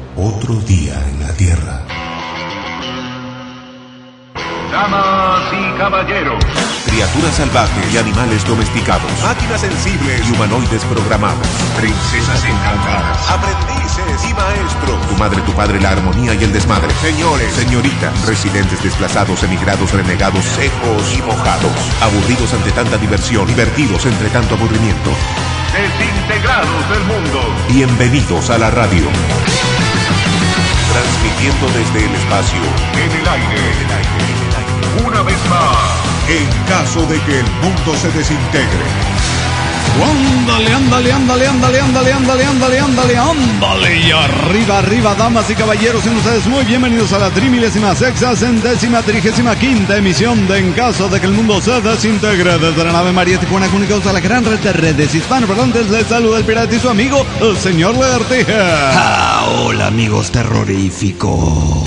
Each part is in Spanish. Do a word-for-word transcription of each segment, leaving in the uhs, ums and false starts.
Otro día en la Tierra. Damas y caballeros, Criaturas salvajes y animales domesticados. Máquinas sensibles y humanoides programados. princesas encantadas, Aprendices y maestros. Tu madre, tu padre, la armonía y el desmadre. Señores, señoritas, residentes desplazados, emigrados, renegados, secos y mojados. Aburridos ante tanta diversión, divertidos entre tanto aburrimiento. desintegrados del mundo. Bienvenidos a la radio. Transmitiendo desde el espacio. En el aire, En el aire, en el aire. una vez más. En caso de que el mundo se desintegre. Ándale, ándale, ándale, ándale, ándale, ándale, ándale, ándale, ándale. Y arriba, arriba, damas y caballeros, sean ustedes muy bienvenidos a la trimilésima sexagésima trigésima quinta emisión de En caso de que el mundo se desintegre, desde la nave María Tijuana, comunicados a la gran red de redes hispanoparlantes. Les saluda el pirata y su amigo, el señor Lagartija. Ah, hola amigos terroríficos.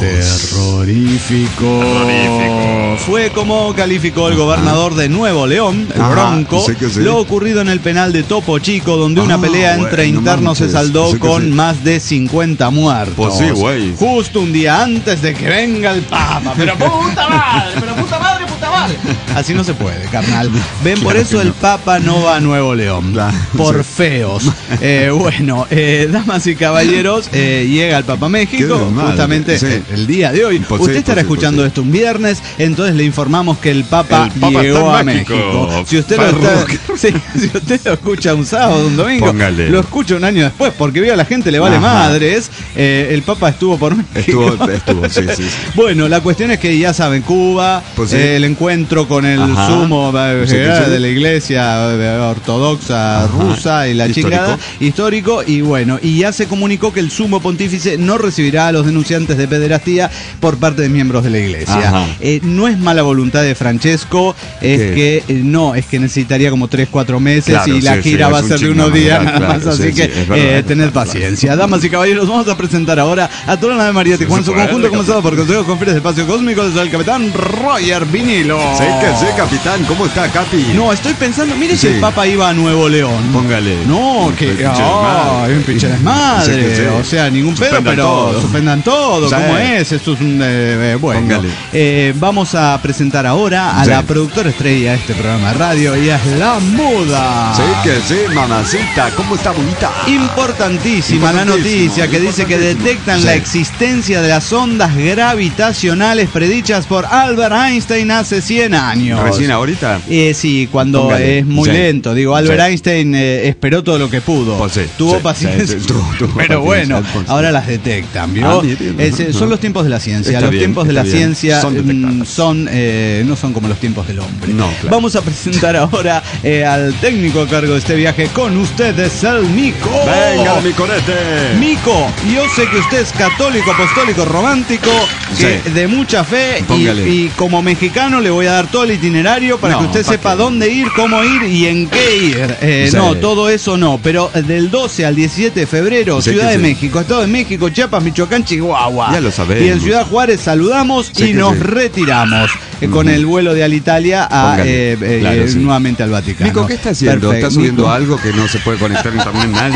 Terrorífico. Terrorífico. Fue como calificó el gobernador de Nuevo León, el Ajá, Bronco, sí que sí. lo ocurrido en el penal de Topo Chico, donde una Ah, pelea güey, entre no internos se manches, saldó sí que con sí. más de cincuenta muertos. Pues sí, güey. Justo un día antes de que venga el Papa. Pero puta madre, pero puta madre, puta madre. Así no se puede, carnal. Ven, por Claro eso que el no. Papa no va a Nuevo León. Claro, Por sí. feos. Eh, bueno, eh, damas y caballeros, eh, llega el Papa México, Qué desmadre, justamente sí. el, el día de hoy. Pues Usted sí, estará pues sí, escuchando pues sí. esto un viernes, entonces le informamos que el Papa, El Papa llegó está a en México. México. Si usted, lo está, Parroquia. sí, si usted lo escucha un sábado, un domingo, Póngale. lo escucha un año después, porque vio a la gente le vale Ajá. madres. Eh, el Papa estuvo por México. Estuvo, estuvo, sí, sí. sí. Bueno, la cuestión es que ya saben, Cuba, Pues sí. eh, el encuentro con el Ajá. sumo eh, Sí, que sí. de la iglesia eh, ortodoxa Ajá. rusa y la Histórico. chingada, histórico, y bueno, y ya se comunicó que el sumo pontífice no recibirá a los denunciantes de pederastía por parte de miembros de la iglesia. Ajá. Eh, no es mala voluntad de Francesco, es ¿Qué? que eh, no, es que necesitaría como tres cuatro meses Claro, y la sí, gira sí, va a es ser un de unos chingo, días claro, nada más, claro, así sí, que sí, es verdad, eh, es tened verdad. paciencia. Damas y caballeros, vamos a presentar ahora a toda la nave María Tijuana en su se puede, conjunto, capitán. comenzado por Consejos Confides de Espacio Cósmico, desde el capitán Roger Vinilo. Sí que sí, capitán. ¿Cómo está, Capi? No, estoy pensando, mire Sí. si el Papa iba a Nuevo León. Póngale. No, Un que pinche ah, desmadre. un pinche desmadre. Sí que sí. O sea, ningún pedo, Suspendan pero todo. suspendan todo. Sí. ¿Cómo es? Esto es un eh, eh, bueno. Póngale. Eh, vamos a presentar ahora a Sí. la productora estrella de este programa de radio, y es La Muda. Sí que sí, mamacita. ¿Cómo está bonita? Importantísima la Importantísimo, noticia que dice que importantísimo. detectan Sí. la existencia de las ondas gravitacionales predichas por Albert Einstein hace cien años. Recién ahorita. Eh, sí, cuando Póngale. es muy Sí. lento. Digo, Albert Sí. Einstein eh, esperó todo lo que pudo. Pues sí, tuvo sí, paciencia. sí, sí, tuvo- tuvo pero paciencia, bueno, pues sí. ahora las detectan, ¿vio? Ah, mire, Es, eh, no, son no. los tiempos de la ciencia. Está los bien, tiempos de la está bien. ciencia Son mm, detectables. son, eh, no son como los tiempos del hombre. No, claro. Vamos a presentar ahora eh, al técnico a cargo de este viaje con ustedes, el Mico. Venga, mi corete. Mico, yo sé que usted es católico, apostólico, romántico, que Sí. de mucha fe, y, Póngale. y como mexicano le voy a dar todo el itinerario para No, que usted ¿pa' sepa qué? dónde ir, cómo ir y en qué ir. Eh, Sí. No, todo eso no, pero del doce al diecisiete de febrero, Sí Ciudad que de sí. México, Estado de México, Chiapas, Michoacán, Chihuahua. Ya lo sabemos. Y en Ciudad Juárez saludamos Sí y que nos sí. retiramos eh, con Ujú. el vuelo de Alitalia a, Póngale. eh, eh, Claro, sí. nuevamente al Vaticano. Nico, ¿qué está haciendo? Perfecto. ¿Está subiendo Mico- algo que no se puede conectar en internet nadie?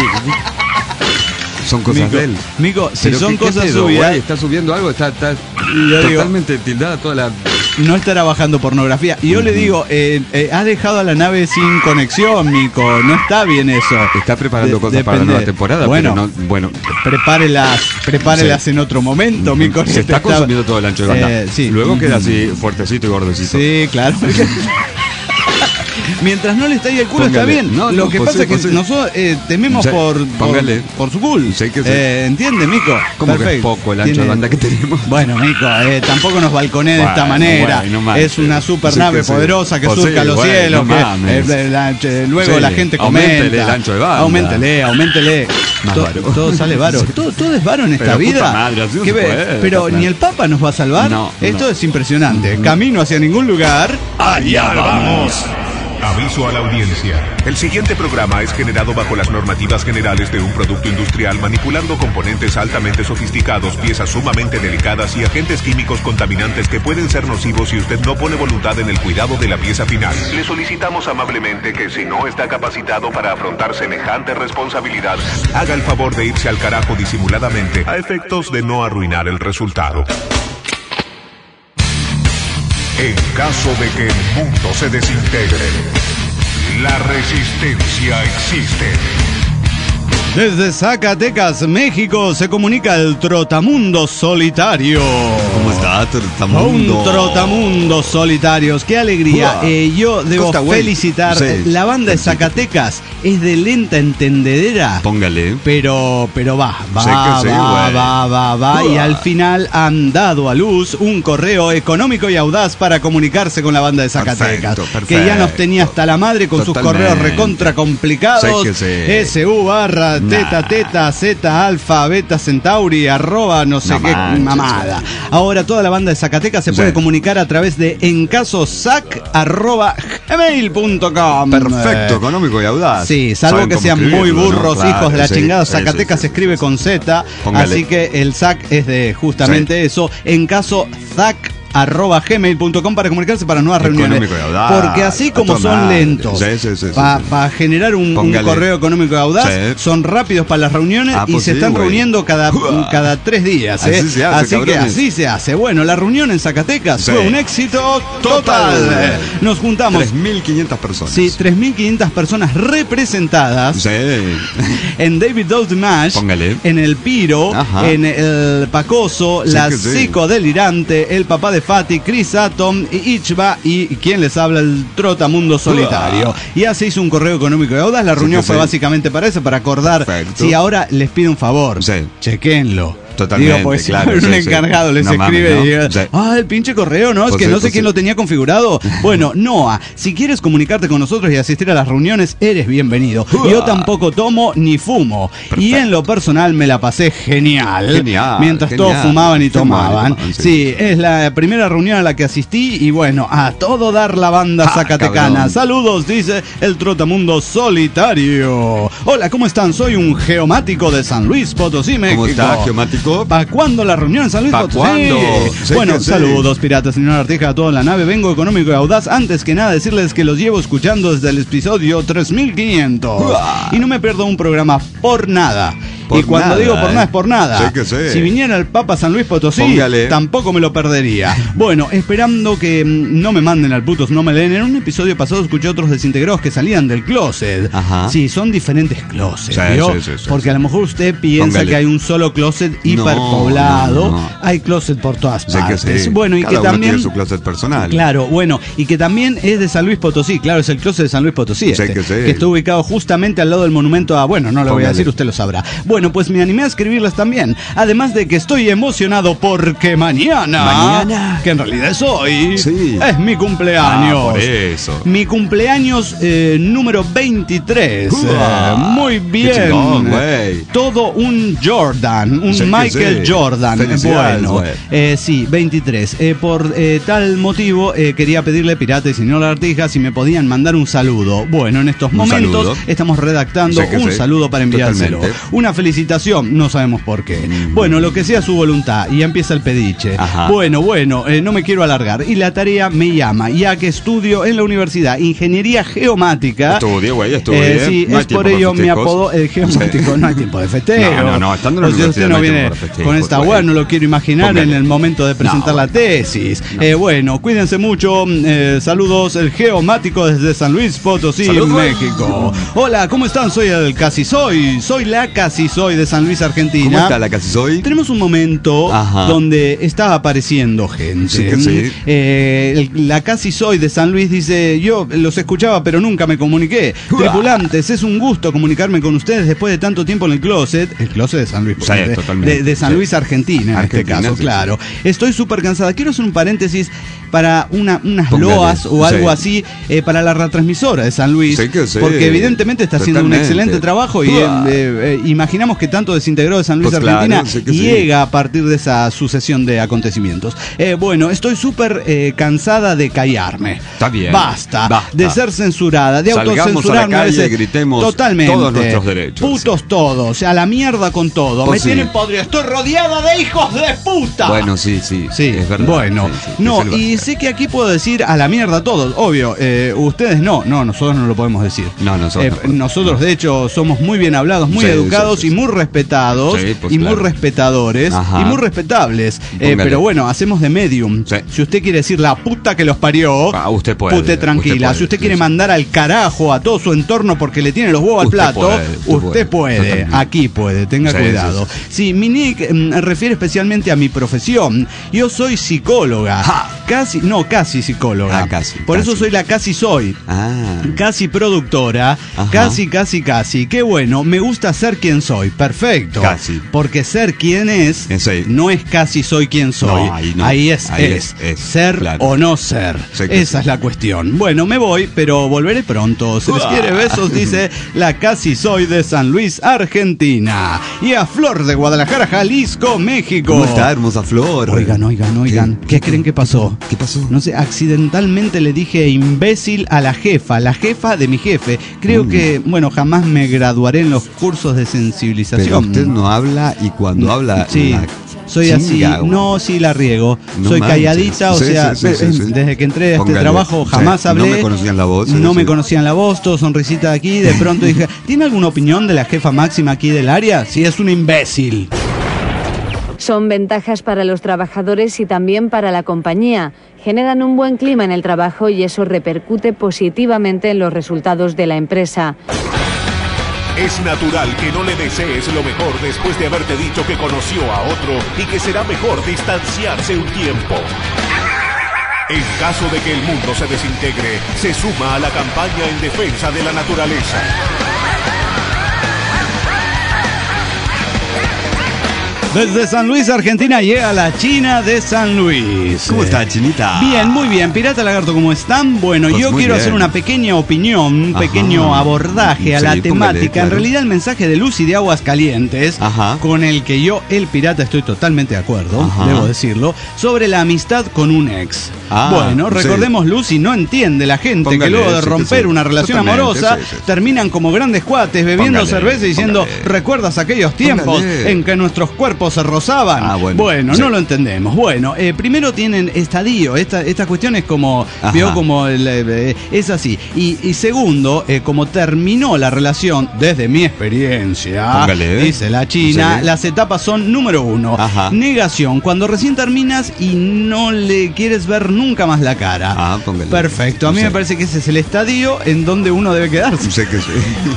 Son cosas Mico, de él. Mico, si Pero son ¿qué- qué cosas pedo, suyas, güey? ¿Está subiendo algo? Está, está yo digo- totalmente tildada toda la... no estará bajando pornografía. Y yo le digo, eh, eh, ha dejado a la nave sin conexión, Mico. No está bien eso. Está preparando De- cosas para la depende. nueva temporada, Bueno, pero no... Bueno, prepárelas, prepárelas Sí. en otro momento, Mico. se está consumiendo todo el ancho de banda. Eh, sí. Luego queda Ujú. así fuertecito y gordecito. Sí, claro. Mientras no le estalle el culo está Póngale. bien. No, Lo no, que pues pasa sí, es que pues sí. nosotros eh, tememos Sí, por, por, póngale. por su culo. Sí que sí. Eh, ¿Entiende, Mico? Como que es Perfecto. poco el ancho Tiene- de banda que tenemos. Bueno, Mico, eh, tampoco nos balconee de esta Bueno, manera. bueno, no manches. Es una super Sí nave que sí. poderosa que Pues surca sí, los bueno, cielos. no que, mames. eh, la- eh, luego Sí, la gente comenta. auméntele el ancho de banda. Auméntele, auméntele. Más To- varo. todo sale varo. todo, todo es varo en esta Pero, puta vida. madre, así no ¿Qué se ve? puede, Pero carnal. ni el Papa nos va a salvar. No, Esto no. es impresionante. Camino hacia ningún lugar. ¡Allá vamos! Aviso a la audiencia. El siguiente programa es generado bajo las normativas generales de un producto industrial manipulando componentes altamente sofisticados, piezas sumamente delicadas y agentes químicos contaminantes que pueden ser nocivos si usted no pone voluntad en el cuidado de la pieza final. Le solicitamos amablemente que si no está capacitado para afrontar semejante responsabilidad, haga el favor de irse al carajo disimuladamente a efectos de no arruinar el resultado. En caso de que el mundo se desintegre, la resistencia existe. Desde Zacatecas, México, se comunica el Trotamundo Solitario. ¿Cómo está, Trotamundo? Un Trotamundo Solitarios, qué alegría. Eh, yo debo Costa Güey. felicitar, Sí. la banda de Zacatecas es de lenta entendedera. Póngale. Pero, pero va, va, Sé que sí, va, güey. va, va, va, y Uah. al final han dado a luz un correo económico y audaz para comunicarse con la banda de Zacatecas. Perfecto, perfecto. Que ya nos tenía hasta la madre con sus Totalmente. correos recontra complicados. Sé que sí. S U barra Nah. teta teta z alfa beta centauri arroba no sé No qué manches, mamada. güey. Ahora toda la banda de Zacatecas se Sí. puede comunicar a través de encasosac arroba gmail punto com. Perfecto, económico y audaz. Sí, salvo Saben que cómo sean muy escribirlo, ¿no? burros, Claro, hijos de la sí, chingada. sí, Zacatecas sí, se escribe sí, con Z, Póngale. así que el S A C es de justamente eso. En caso zac arroba gmail punto com para comunicarse para nuevas Económico reuniones. y audaz, Porque así a como toda son madre. lentos Sí, sí, sí, sí, para sí. generar un, un Póngale. correo económico y audaz, Sí. son rápidos para las reuniones Ah, y pues se sí, están güey. reuniendo cada, Uah. cada tres días. Así ¿eh? se hace, Así que cabrones. así se hace. Bueno, la reunión en Zacatecas Sí. fue un éxito total. Total. Nos juntamos. tres mil quinientas personas. Sí, tres mil quinientas personas representadas Sí. en David Doe Mash, Póngale. en el Piro, Ajá. en el Pacoso, Sí la que sí. Psicodelirante, el papá de Fati, Chris Atom, Ichba y quien les habla, el Trotamundo Solitario. Uah. Ya se hizo un correo económico de audaz. La Sí reunión que fue sí. básicamente para eso, para acordar. Perfecto. Sí, ahora les pido un favor. Sí. Chequenlo. Totalmente, Digo, pues claro, si un sí, sí. encargado les No escribe mames, ¿no? y diga, Sí. ah, el pinche correo, ¿no? Es Pues que sí, no sé pues quién sí. lo tenía configurado. Bueno, Noah, si quieres comunicarte con nosotros y asistir a las reuniones, eres bienvenido. Yo tampoco tomo ni fumo. Y Perfecto. en lo personal me la pasé genial. Genial, Mientras genial. todos fumaban y Fumaban y tomaban. tomaban, sí. Sí, es la primera reunión a la que asistí y bueno, a todo dar la banda Ah, zacatecana. cabrón. Saludos, dice el Trotamundo Solitario. Hola, ¿cómo están? Soy un geomático de San Luis Potosí, México. ¿Cómo está, geomático? ¿Para cuándo la reunión en San Luis ¿Pa' Potosí? cuándo? Sé Bueno, que sí. saludos, piratas, señor Arteja, a toda la nave. Vengo económico y audaz. Antes que nada, decirles que los llevo escuchando desde el episodio tres mil quinientos. Uah. Y no me pierdo un programa por nada. Por y cuando nada, digo por ¿eh? nada es por nada. Sé que sé. Si viniera el Papa San Luis Potosí, Póngale. tampoco me lo perdería. Bueno, esperando que mm, no me manden al putos, no me leen. En un episodio pasado escuché otros desintegrados que salían del closet. Ajá. Sí, son diferentes closets. Sí, ¿vio? sí, sí, sí, Porque sí. a lo mejor usted piensa Póngale. que hay un solo closet No, hiperpoblado. no, no. Hay closet por todas Sé que partes. sí. Bueno, y Cada que uno también. tiene su closet personal. Claro, bueno, y que también es de San Luis Potosí. Claro, es el closet de San Luis Potosí. Sé este, que sí. está ubicado justamente al lado del monumento a. Bueno, no lo voy a Póngale. decir, usted lo sabrá. Bueno, pues me animé a escribirlas también. Además de que estoy emocionado porque mañana. Mañana. Que en realidad es hoy. Sí. Es mi cumpleaños. Ah, por eso. Mi cumpleaños eh, número veintitrés. Uah, Eh, muy qué bien. chingón, güey. Todo un Jordan, un Sé que Michael sí. Jordan. Felicidades, Bueno, güey. eh, sí, veintitrés. Eh, por eh, tal motivo, eh, quería pedirle, Pirata y señor Artija, si me podían mandar un saludo. Bueno, en estos Un momentos saludo. estamos redactando Sé que un sí. saludo para enviárselo. Totalmente. Una felicitación, no sabemos por qué. Mm. Bueno, lo que sea su voluntad. Y empieza el pediche. Ajá. Bueno, bueno, eh, no me quiero alargar. Y la tarea me llama, ya que estudio en la universidad Ingeniería Geomática. Estudie, güey, estudie. Eh, sí, No hay es por tiempo ello para mi festejos. apodo el geomático. Sí. No hay tiempo de festejo. No, no, no, estando en la O sea, universidad usted no no hay viene tiempo para festejos, con esta güey. weá, no lo quiero imaginar Póngale. en el momento de presentar No. la tesis. Eh, bueno, cuídense mucho. eh, saludos, el geomático desde San Luis Potosí, Saludos. México. Hola, ¿cómo están? Soy el Casi Soy. Soy la Casi Soy de San Luis, Argentina. ¿Cómo está la casi soy? Tenemos un momento Ajá. donde está apareciendo gente. Sí que sí. Eh, el- la Casi Soy de San Luis dice, yo los escuchaba pero nunca me comuniqué. Uah. Tripulantes, es un gusto comunicarme con ustedes después de tanto tiempo en el closet. El closet de San Luis. Sí, de, totalmente. de- de San Sí. Luis, Argentina, en Argentina, este caso, sí, claro. Estoy súper cansada. Quiero hacer un paréntesis para una, unas Póngale. loas o algo Sí. así eh, para la retransmisora de San Luis. Sí que sí. Porque evidentemente está haciendo un Totalmente. excelente trabajo y Uah. eh, eh, eh, imaginamos imaginamos que tanto desintegrado de San Luis, Pues claro, Argentina, sé que llega sí. a partir de esa sucesión de acontecimientos. Eh, bueno, estoy súper eh, cansada de callarme. Está bien. Basta, Basta. de ser censurada, de Salgamos autocensurarme a la a calle veces. y gritemos Totalmente. todos nuestros derechos. Putos todos, a la mierda con todo. Pues Me sí. tienen podrido. Estoy rodeada de hijos de puta. Bueno, sí, sí. Sí, es verdad. bueno, Sí, sí, no, eso lo y hace. sé que aquí puedo decir a la mierda todos, obvio, eh, ustedes no, no, nosotros no lo podemos decir. No, nosotros Eh, no podemos. nosotros de hecho somos muy bien hablados, muy Sí, educados sí, sí, y sí. muy respetados Sí, pues y claro. muy respetadores Ajá. y muy respetables. Eh, Póngale. pero bueno, hacemos de medium. Sí. Si usted quiere decir la puta que los parió, Ah, usted puede, pute tranquila. usted puede, si usted quiere sí, sí. mandar al carajo a todo su entorno porque le tiene los huevos al Usted plato, puede, usted usted puede. puede. Totalmente. Aquí puede, tenga Sí, cuidado. sí, Sí, mi nick mm, refiere especialmente a mi profesión. Yo soy psicóloga. Ja. Casi, no, casi psicóloga. Ah, casi, Por casi. eso soy la casi soy. Ah. Casi productora, Ajá. casi, casi, casi. Qué bueno, me gusta ser quien soy. Perfecto. Casi. Porque ser quien es Eh, sí. no es casi soy quien soy. No, ahí no. es, Ahí es. es, es. Ser Claro. o no ser. Sí que Esa sí. es la cuestión. Bueno, me voy, pero volveré pronto. Se les Ah. quiere besos, dice la casi soy de San Luis, Argentina. Y a Flor de Guadalajara, Jalisco, México. ¿Cómo está, hermosa Flor? Oigan, oigan, oigan. ¿Qué, creen que pasó? ¿Qué pasó? No sé, accidentalmente le dije imbécil a la jefa, la jefa de mi jefe. Creo Mm. que, bueno, jamás me graduaré en los cursos de Pero sensibilización. usted no habla y cuando habla. Sí, la soy chinga, así. No, sí la riego. No soy manches. calladita, o Sí, sea, sí, sí, sí, sí. desde que entré a este Póngale. trabajo Sí, jamás no hablé. me conocían la voz, sí, No me sí. conocían la voz, todo sonrisita de aquí. De pronto dije, ¿tiene alguna opinión de la jefa máxima aquí del área? Sí, es un imbécil. Son ventajas para los trabajadores y también para la compañía. Generan un buen clima en el trabajo y eso repercute positivamente en los resultados de la empresa. Es natural que no le desees lo mejor después de haberte dicho que conoció a otro y que será mejor distanciarse un tiempo. En caso de que el mundo se desintegre, se suma a la campaña en defensa de la naturaleza. Desde San Luis, Argentina, llega la China de San Luis. ¿Cómo Eh, está, Chinita? Bien, muy bien. Pirata Lagarto, ¿cómo están? Bueno, Pues yo muy quiero bien. hacer una pequeña opinión, un Ajá. pequeño abordaje a Sí, la póngale, temática. claro. En realidad, el mensaje de Lucy de Aguas Calientes, Ajá. con el que yo, el pirata, estoy totalmente de acuerdo, Ajá. debo decirlo, sobre la amistad con un ex. Ah, bueno, sí. recordemos, Lucy no entiende la gente Póngale, que luego de sí que romper sí. una relación Totalmente, amorosa sí, sí, sí. terminan como grandes cuates bebiendo Póngale, cerveza y diciendo, póngale. ¿recuerdas aquellos tiempos Póngale. en que nuestros cuerpos se rozaban? Ah, bueno. Bueno, Sí. no lo entendemos. Bueno, eh, primero tienen estadio. Esta, esta cuestión es como. Ajá. Vio como. el, eh, es así. Y, y segundo, eh, como terminó la relación, desde mi experiencia, Póngale. dice la China, Sí. las etapas son número uno. Ajá. Negación. Cuando recién terminas y no le quieres ver nunca más la cara. Ah, póngale. Perfecto. A mí Sí. me parece que ese es el estadio en donde uno debe quedarse. Sé que sí.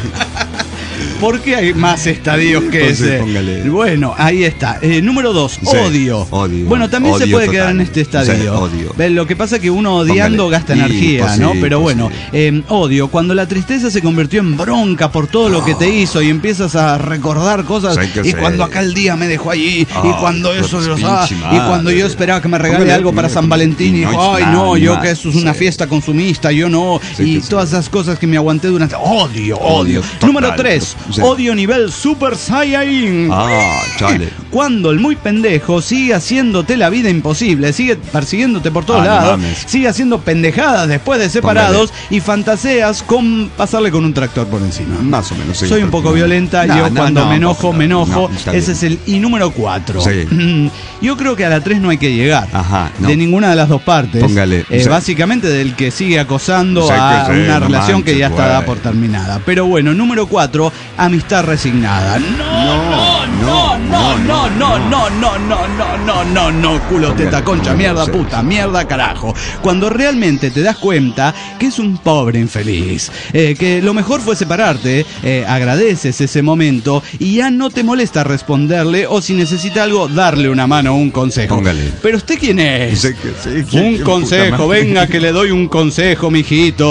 ¿Por qué hay más estadios que Pues sí, ese? póngale. Bueno, ahí está. Eh, número dos, Sí, odio. odio. Bueno, también se Odio puede total. quedar en este estadio. Sí, odio. Ven, lo que pasa es que uno odiando Póngale. gasta Y, energía, pues ¿no? sí, Pero pues bueno, sí. eh, odio. Cuando la tristeza se convirtió en bronca por todo lo que te hizo y empiezas a recordar cosas. Sí, que Y sí. cuando acá el día me dejó allí. y Ah, cuando pues, eso se los pinche ah, Y madre. cuando yo esperaba que me regale Póngale, algo para póngale, San Valentín. Y póngale. dijo, ay, No, no, ni yo más. que eso es una Sí. fiesta consumista. Yo no. Sí, y que sí. todas esas cosas que me aguanté durante. Odio, odio. Odio, total. Número tres, Sí. odio nivel Super Saiyan. Ah, chale. Cuando el muy pendejo sigue haciéndote la vida imposible, sigue persiguiéndote por todos Ah, no lados, mames. sigue haciendo pendejadas después de separados y fantaseas con pasarle con un tractor por encima. Más o menos. sí. Soy un poco violenta, No, yo no, cuando no, me enojo, no, me enojo. no, está Ese bien. es el y número cuatro. Sí. Yo creo que a la tres no hay que llegar. Ajá, no. De ninguna de las dos partes. Póngale. Eh, Sí. Básicamente del que sigue acosando Sí, a que sí, una no relación que manches, ya está dada güey. por terminada. Pero bueno, número cuatro, amistad resignada. No, no, no, no, no, no, no, no, no, no, no, no, no, culo, Póngale, teta, concha, póngale, mierda, sí, puta, sí. mierda, carajo. Cuando realmente te das cuenta que es un pobre infeliz, eh, que lo mejor fue separarte, eh, agradeces ese momento y ya no te molesta responderle o si necesita algo, darle una mano o un consejo. Póngale. Pero usted quién es? Sé que sí, que- Un que consejo, puta madre. venga que le doy un consejo, mijito.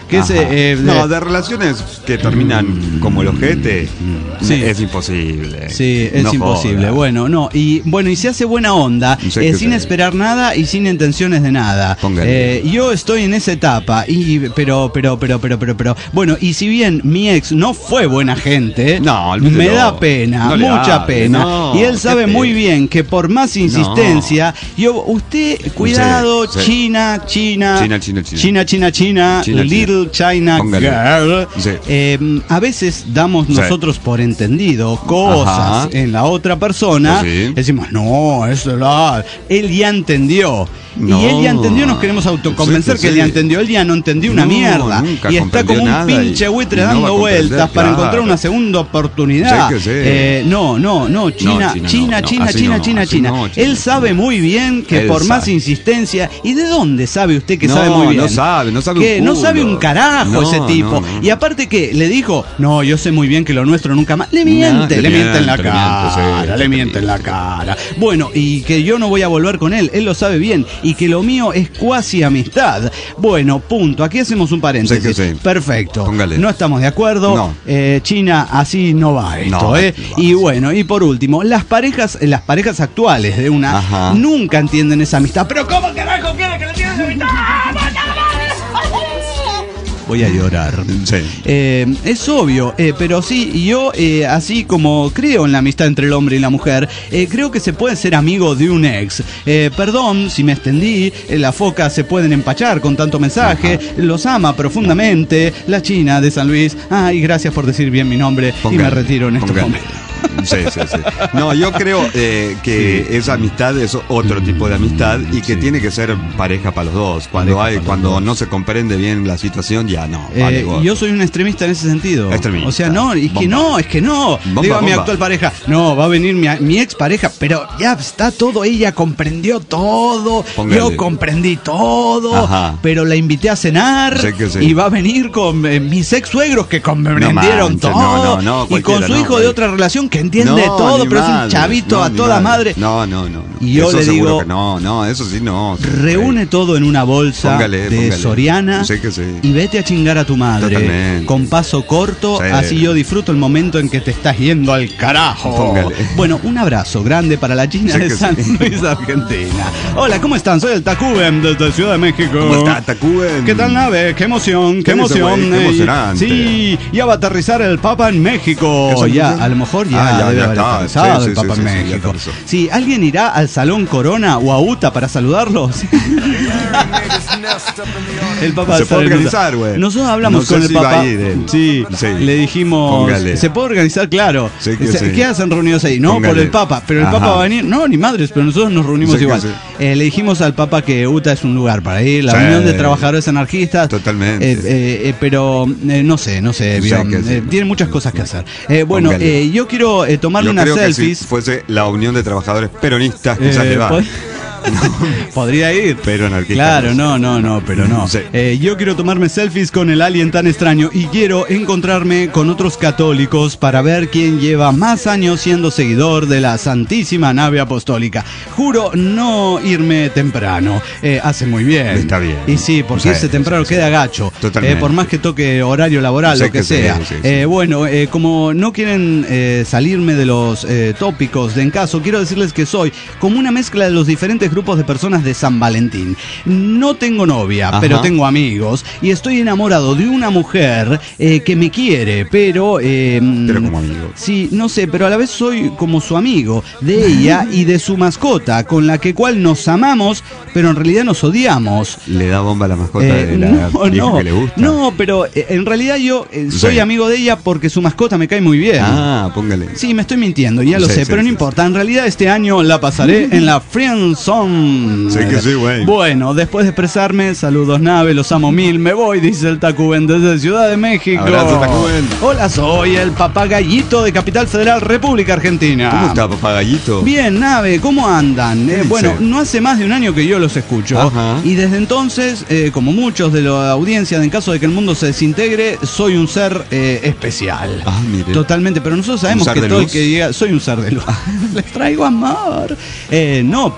que es... eh, eh, No, de relaciones que terminan como el ojete, Sí. es imposible. Sí, es No imposible. jodas. Bueno, no, y bueno, y se hace buena onda, Sí, eh, que sin sí. esperar nada y sin intenciones de nada. Póngale. Eh, yo estoy en esa etapa, y pero, pero, pero, pero, pero, pero, bueno, y si bien mi ex no fue buena gente, No, me olvídelo. da pena, No le mucha hable, pena. no, y él sabe qué muy pena. bien que por más insistencia, yo, usted, cuidado, Sí, sí. China, China, China, China, China. China, China, China, China, Little China Póngale. Girl. Sí. Eh, a veces damos Sí. nosotros por entendido cosas Ajá. en la otra persona, Sí. decimos, no, eso la... él ya entendió. No. Y él ya entendió, nos queremos autoconvencer Sí, que sí. él ya entendió, él ya no entendió una No, mierda. nunca Y está comprendió como un nada pinche y- buitre y no va a dando comprender, vueltas para claro. encontrar una segunda oportunidad. Sí que sí. Eh, no, no, no, China, No, China, China, no, China, así China, no, China, así China. no, China, Él sabe China. muy bien que Él por más sabe. insistencia, ¿y de dónde sabe usted que No, sabe muy bien? no sabe, no sabe un Que no culo. sabe un carajo No, ese tipo. no, no. Y aparte que le dijo, no, yo sé muy bien que lo nuestro nunca más. Le miente, No, le le miente en la miente, le cara, miente, sí, le sí, miente en la sí. cara. Bueno, y que yo no voy a volver con él, él lo sabe bien. Y que lo mío es cuasi amistad. Bueno, punto. Aquí hacemos un paréntesis. Sí que sí. Perfecto. Póngale. No estamos de acuerdo. No. Eh, China, así no va esto, No, ¿eh? no va Y así. bueno, y por último, las parejas, las parejas actuales de una Ajá. nunca entienden esa amistad. Pero ¿cómo carajo quiere que le entiendan esa amistad? Voy a llorar. Sí. Eh, es obvio, eh, pero sí, yo eh, así como creo en la amistad entre el hombre y la mujer, eh, creo que se puede ser amigo de un ex. Eh, perdón si me extendí, eh, las focas se pueden empachar con tanto mensaje, los ama profundamente, la China de San Luis. Ay, gracias por decir bien mi nombre y Póngale, me retiro en este póngale. momento. Sí, sí, sí. No, yo creo eh, que esa amistad es otro tipo de amistad y que Sí. tiene que ser pareja para los dos. Cuando Pareja hay, para los cuando dos. no se comprende bien la situación, ya no. Eh, Vale, gordo. yo soy un extremista en ese sentido. Extremista. O sea, no, es que Bomba. no, es que no. Bomba, Digo a mi bomba. actual pareja, no, va a venir mi, mi ex pareja, pero ya está todo, ella comprendió todo, Póngale. yo comprendí todo, Ajá. pero la invité a cenar Sí que sí. y va a venir con eh, mis ex suegros que comprendieron manches, todo no, no, no, y con cualquiera, su no, hijo de cual- otra relación que entiende No, todo, ni pero es un madre. chavito No, a ni toda madre. No, no, no. no. Y yo Eso le seguro digo- que no, no, eso sí no. Reúne todo en una bolsa Póngale, de póngale. Soriana Sí que sí. y vete a chingar a tu madre. Totalmente. Con paso corto, Sí. así yo disfruto el momento en que te estás yendo al carajo. Póngale. Bueno, un abrazo grande para la China Sí de que San sí. Luis, Argentina. Hola, ¿cómo están? Soy el Tacuben desde Ciudad de México. ¿Cómo está, Tacuben? ¿Qué tal, nave? ¡Qué emoción! ¡Qué ¿Qué dice, emoción! güey? Qué Eh, emocionante. Sí, ya va a aterrizar el Papa en México. ¿Eso Ya, dice? a lo mejor ya, Ah, ya, debe ya haber está. aterrizado Sí, el sí, Papa sí, en sí, sí, ya México. aterrizó. Sí, ¿alguien irá al Salón Corona o a UTA para saludarlo? El Papa Se puede sabe- organizar, güey. Nosotros hablamos No sé con el si va Papa. a ir él. Sí, Sí. le dijimos. Póngale. Se puede organizar, claro. Sí que Se- sí. ¿Qué hacen reunidos ahí? No, Póngale. por el Papa. Pero el Ajá. Papa va a venir. No, ni madres, pero nosotros nos reunimos Sí que igual. sí. Eh, le dijimos al Papa que UTA es un lugar para ir. La Sí. Unión de Trabajadores Anarquistas. Totalmente. Eh, eh, eh, pero eh, no sé, no sé. Sí vio, que sí. eh, tiene muchas cosas que hacer. Eh, bueno, Póngale. eh, yo quiero eh, tomarle Yo unas creo que selfies. si fuese la Unión de Trabajadores Peronistas, quizás Eh, le va. pod- Podría ir. Pero anarquista Claro, no. no, no, no, pero no. Sí. Eh, yo quiero tomarme selfies con el alien tan extraño y quiero encontrarme con otros católicos para ver quién lleva más años siendo seguidor de la Santísima Nave Apostólica. Juro no irme temprano. Eh, hace muy bien. Está bien. Y sí, porque Sí, irse temprano sí, sí. queda gacho. Totalmente. Eh, por más que toque horario laboral, Sí lo que, que sí, sea. sí, sí. Eh, bueno, eh, como no quieren eh, salirme de los eh, tópicos de en caso, quiero decirles que soy como una mezcla de los diferentes grupos de personas de San Valentín. No tengo novia, Ajá. pero tengo amigos y estoy enamorado de una mujer eh, que me quiere, pero... eh, Pero como amigo. Sí, no sé, pero a la vez soy como su amigo, de ella y de su mascota, con la que cual nos amamos, pero en realidad nos odiamos. Le da bomba a la mascota Eh, de la no, vieja no, que le gusta. no, pero eh, en realidad yo eh, soy Sí. amigo de ella porque su mascota me cae muy bien. Ah, póngale. Sí, me estoy mintiendo, ya lo Sí, sé, sí, pero no sí, importa. En realidad este año la pasaré en la Friendzone. Sí que sí, güey. Bueno, después de expresarme, saludos nave, los amo mil, me voy, dice el Tacuben desde Ciudad de México. Abrazo, Tacuben. Hola, soy el papagayito de Capital Federal, República Argentina. ¿Cómo está, papagayito? Bien, nave, ¿cómo andan? Eh, dice? bueno, no hace más de un año que yo los escucho. Ajá. Y desde entonces, eh, como muchos de la audiencia, en caso de que el mundo se desintegre, soy un ser eh, especial. Ah, mire. Totalmente, pero nosotros sabemos ¿Un ser que de todo el luz? que llega, soy un ser de luz. Les traigo amor. Eh, no, pero ya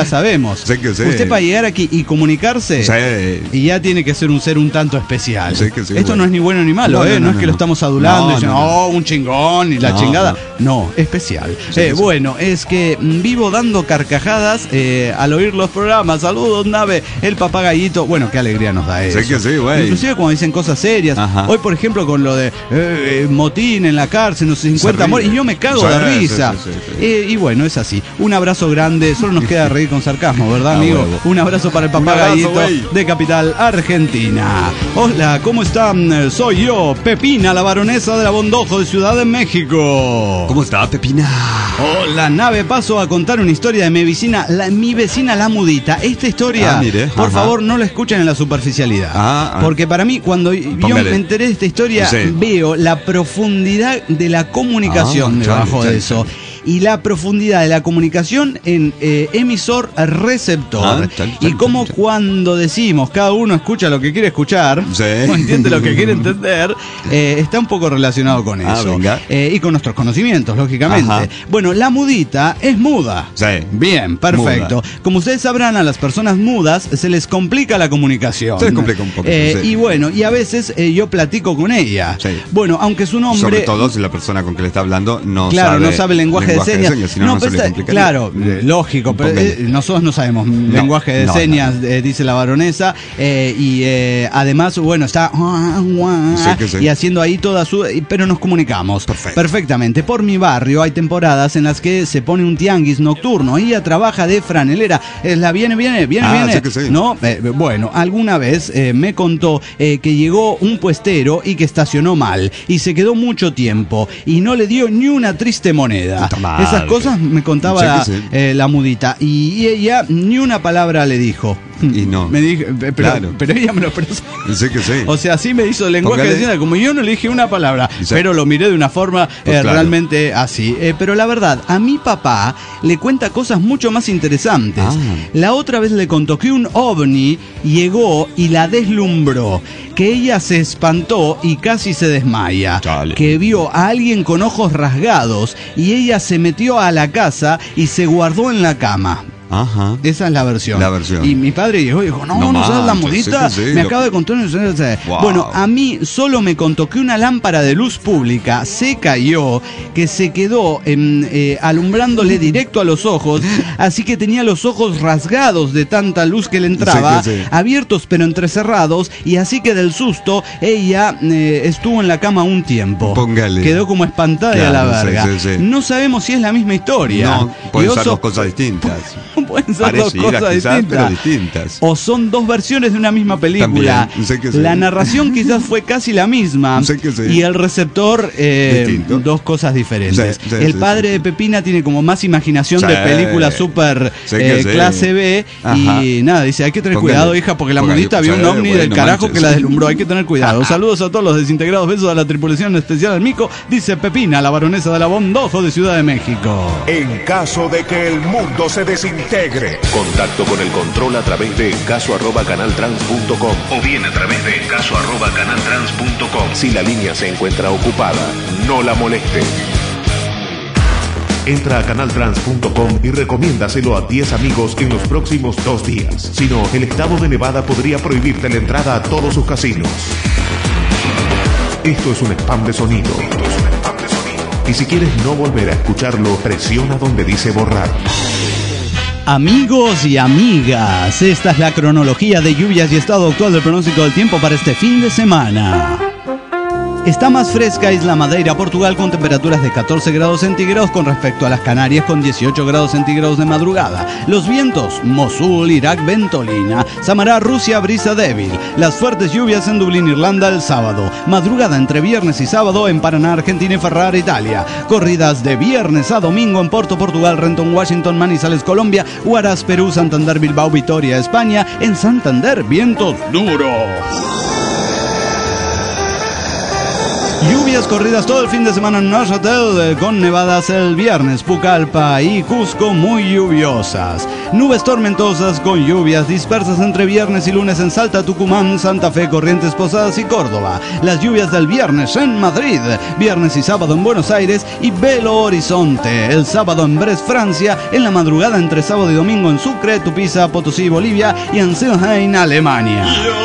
ya sabemos. Sé que sí. Usted para llegar aquí y comunicarse, Sí. y ya tiene que ser un ser un tanto especial. Sé que sí, Esto bueno. no es ni bueno ni malo, No, ¿eh? no, No, no, es que no. lo estamos adulando No, y diciendo, no, no. oh, un chingón y la No, chingada. No, especial. Sí, Eh, sí. bueno, es que mm, vivo dando carcajadas eh, al oír los programas. Saludos, Nave, el papagayito. Bueno, qué alegría nos da eso. Sé que sí, güey. Inclusive cuando dicen cosas serias. Ajá. Hoy, por ejemplo, con lo de eh, eh, motín en la cárcel, no sé, cincuenta ríe. amores, y yo me cago Sí, de sí, risa. sí, sí, sí. Eh, y bueno, es así. Un abrazo grande. Solo nos queda reír con sarcasmo, ¿verdad, Ah, amigo? huevo. Un abrazo para el Un abrazo, papagayito güey. de Capital Argentina. Hola, ¿cómo están? Soy yo, Pepina, la baronesa de la Bondojo de Ciudad de México. ¿Cómo está, Pepina? Hola, Nave, paso a contar una historia de mi vecina, la, mi vecina la mudita. Esta historia, Ah, mire, por ajá. favor, no la escuchen en la superficialidad. Ah, ah. Porque para mí, cuando yo Póngale. me enteré de esta historia, Sí. veo la profundidad de la comunicación Ah, debajo chale, de chale, eso. chale. Y la profundidad de la comunicación en eh, emisor-receptor. Ah, chale, y chale, como chale. cuando decimos, cada uno escucha lo que quiere escuchar, Sí. o entiende lo que quiere entender, eh, está un poco relacionado con Ah, eso. venga. Eh, y con nuestros conocimientos, lógicamente. Ajá. Bueno, la mudita es muda. Sí. Bien, perfecto. Muda. Como ustedes sabrán, a las personas mudas se les complica la comunicación. Se les complica un poquito, Eh, sí. Y bueno, y a veces eh, yo platico con ella. Sí. Bueno, aunque su nombre... Sobre todo si la persona con que le está hablando no Claro, sabe no sabe lenguaje, de señas. si no, no, pero se le está- complicaría. claro, eh, lógico, pero Póngale. eh, nosotros no sabemos lenguaje de no, señas, no. eh, dice la baronesa, eh, y eh, además, bueno, está Sí, que sí. y haciendo ahí toda su... pero nos comunicamos Perfecto. perfectamente. Por mi barrio hay temporadas en las que se pone un tianguis nocturno. Ella trabaja de franelera. Es la viene, viene, viene, Ah, viene. sí que sí. No, Eh, bueno, alguna vez eh, me contó eh, que llegó un puestero y que estacionó mal y se quedó mucho tiempo y no le dio ni una triste moneda. Puta madre. Esas cosas me contaba Sí que la, sí. eh, la mudita y, y ella ni una palabra le dijo. Y no. Me dijo, pero, Claro. pero ella me lo expresó. Sí que sí. O sea, así me hizo lenguaje Póngale. de señas, como yo no le dije una palabra, Sí. pero lo miré de una forma Pues eh, claro. realmente así. Eh, pero la verdad, a mi papá le cuenta cosas mucho más interesantes. Ah. La otra vez le contó que un ovni llegó y la deslumbró, que ella se espantó y casi se desmaya, Chale. que vio a alguien con ojos rasgados y ella se metió a la casa y se guardó en la cama. Ajá. Esa es la versión. La versión. Y mi padre llegó y dijo, no, No no, sabes la manches, mudita. sí que sí, me lo- acaba de contar. no sé". Wow. Bueno, a mí solo me contó que una lámpara de luz pública se cayó, que se quedó em, eh, alumbrándole directo a los ojos, así que tenía los ojos rasgados de tanta luz que le entraba, Sí que sí. abiertos pero entrecerrados, y así que del susto ella eh, estuvo en la cama un tiempo. Póngale. Quedó como espantada y a Claro, la sí, verga. sí, sí. No sabemos si es la misma historia. No, pueden Y ser oso- dos cosas distintas. Pueden ser dos Parecidas, cosas quizás, distintas. pero distintas. O son dos versiones de una misma película. También, sé que sí. La narración quizás fue casi la misma. Sé que sí. Y el receptor, eh, Distinto. dos cosas diferentes. Sí, sí, el sí, padre sí. de Pepina tiene como más imaginación Sí. de película súper Sé que eh, sí. clase B. Ajá. Y nada, dice, hay que tener Póngale. cuidado, hija, porque la Póngale, mudita vio un sí, ovni del bueno, carajo manches. que la deslumbró. Hay que tener cuidado. Saludos a todos los desintegrados. Besos a la tripulación especial al Mico. Dice Pepina, la baronesa de la Bondojo de Ciudad de México. En caso de que el mundo se desintegre, Contacto con el control a través de encaso arroba canaltrans punto com o bien a través de encaso arroba canaltrans punto com. Si la línea se encuentra ocupada, no la moleste. Entra a canaltrans punto com y recomiéndaselo a diez amigos en los próximos dos días. Si no, el estado de Nevada podría prohibirte la entrada a todos sus casinos. Esto es un spam de sonido. Esto es un spam de sonido. Y si quieres no volver a escucharlo, presiona donde dice borrar. Amigos y amigas, esta es la cronología de lluvias y estado actual del pronóstico del tiempo para este fin de semana. Está más fresca Isla Madeira, Portugal, con temperaturas de catorce grados centígrados con respecto a las Canarias, con dieciocho grados centígrados de madrugada. Los vientos, Mosul, Irak, ventolina. Samará, Rusia, brisa débil. Las fuertes lluvias en Dublín, Irlanda, el sábado. Madrugada entre viernes y sábado en Paraná, Argentina y Ferrara, Italia. Corridas de viernes a domingo en Porto, Portugal, Renton, Washington, Manizales, Colombia, Huaraz, Perú, Santander, Bilbao, Vitoria, España. En Santander, vientos duros. Lluvias corridas todo el fin de semana en Neuchâtel, con nevadas el viernes. Pucallpa y Cusco muy lluviosas. Nubes tormentosas con lluvias dispersas entre viernes y lunes en Salta, Tucumán, Santa Fe, Corrientes, Posadas y Córdoba. Las lluvias del viernes en Madrid, viernes y sábado en Buenos Aires y Belo Horizonte. El sábado en Brest, Francia, en la madrugada entre sábado y domingo en Sucre, Tupiza, Potosí, Bolivia y en Silheim, Alemania.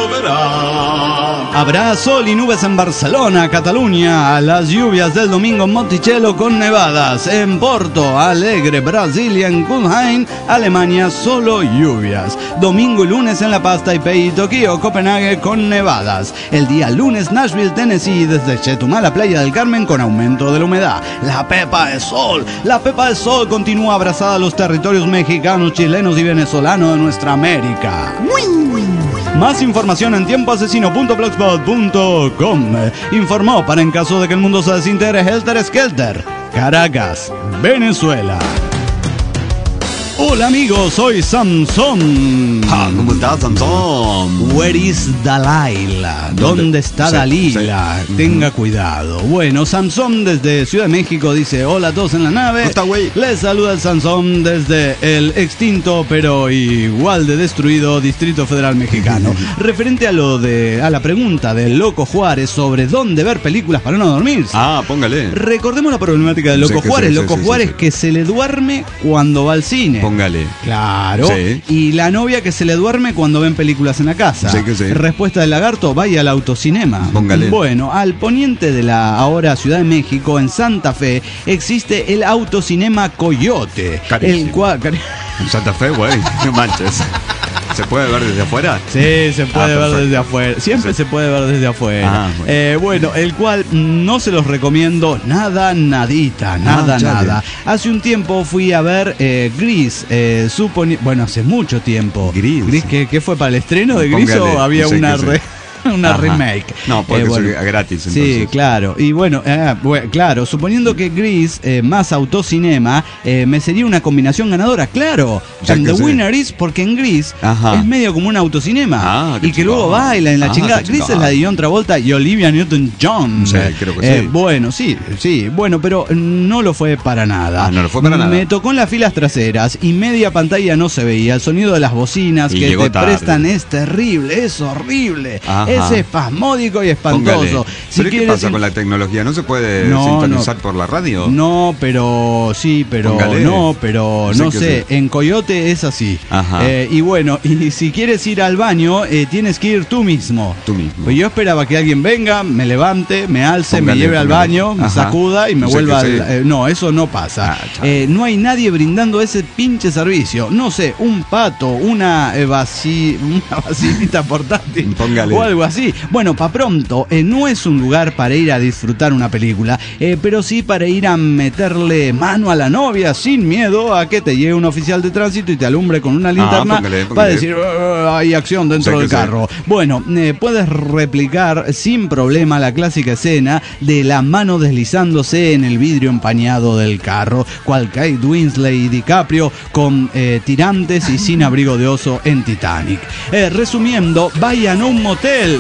Habrá sol y nubes en Barcelona, Cataluña. Las lluvias del domingo en Monticello con nevadas. En Porto Alegre, Brasil y en Kulheim, Alemania, solo lluvias. Domingo y lunes en La Paz, Taipei y Tokio, Copenhague con nevadas. El día lunes, Nashville, Tennessee, desde Chetumal a Playa del Carmen con aumento de la humedad. La Pepa de Sol. La Pepa de Sol continúa abrazada a los territorios mexicanos, chilenos y venezolanos de nuestra América. Más información en tiempo asesino punto blogspot punto com. Informó para en caso de que el mundo se desintegre Helter Skelter, Caracas, Venezuela. Hola amigos, soy Samson. Ah, ¿cómo estás, Samson? Where is Dalila? ¿Dónde, ¿Dónde está sí, Dalila? Sí. Tenga cuidado. Bueno, Samson desde Ciudad de México dice: hola a todos en la nave. ¿Cómo está, güey? Les saluda el Samson desde el extinto pero igual de destruido Distrito Federal Mexicano. Referente a lo de a la pregunta del Loco Juárez sobre dónde ver películas para no dormir. Ah, póngale. Recordemos la problemática del Loco sí, Juárez. Sí, Loco sí, Juárez sí, sí. que se le duerme cuando va al cine. Póngale. Claro. Sí. Y la novia que se le duerme cuando ven películas en la casa. Sí que sí. Respuesta del lagarto: vaya al autocinema. Póngale. Bueno, al poniente de la ahora Ciudad de México, en Santa Fe, existe el autocinema Coyote. Carísimo. El cual... En Santa Fe, güey, no manches. ¿Se puede ver desde afuera? Sí, se puede ah, ver desde afuera. Siempre sí. se puede ver desde afuera. Ah, bueno. Eh, bueno, el cual no se los recomiendo nada, nadita, nada, ah, nada. Hace un tiempo fui a ver eh, Grease, eh, suponi- bueno, hace mucho tiempo. Grease. Grease ¿qué, ¿Qué fue para el estreno de Grease o había no sé una re- una Ajá. remake? No, porque eh, bueno, es gratis entonces. Sí, claro. Y bueno, eh, bueno claro, suponiendo que Grease eh, más autocinema eh, me sería una combinación ganadora, claro. And the sí. winner is, porque en Grease Ajá. es medio como un autocinema ah, y que chingón. Luego baila en la ah, chingada. Grease es la de John Travolta y Olivia Newton-John. Sí, creo que eh, sí. Bueno, sí, sí, bueno, pero no lo fue para nada. Ah, no lo fue para me nada. Me tocó en las filas traseras y media pantalla no se veía. El sonido de las bocinas y que te tarde. prestan es terrible, es horrible, Ajá. es espasmódico y espantoso. Si ¿Pero qué pasa con la tecnología? ¿No se puede no, sintonizar no, por la radio? No, pero sí, pero Póngale. no, pero no, no sé. En Coyote es así. Eh, y bueno, y si quieres ir al baño, eh, tienes que ir tú mismo. Tú mismo. Pues yo esperaba que alguien venga, me levante, me alce, Póngale, me lleve póngale. al baño, Ajá. me sacuda y me sé vuelva al... Sí. Eh, no, eso no pasa. Ah, eh, no hay nadie brindando ese pinche servicio. No sé, un pato, una, eh, vaci... una vacilita portátil Póngale. o algo así. Bueno, para pronto, eh, no es un lugar para ir a disfrutar una película, eh, pero sí para ir a meterle mano a la novia sin miedo a que te llegue un oficial de tránsito y te alumbre con una linterna ah, póngale, póngale. para decir uh, hay acción dentro del carro. Sí. Bueno, eh, puedes replicar sin problema la clásica escena de la mano deslizándose en el vidrio empañado del carro, cual Kate Winslet y DiCaprio con eh, tirantes y sin abrigo de oso en Titanic. Eh, resumiendo, vayan a un motel.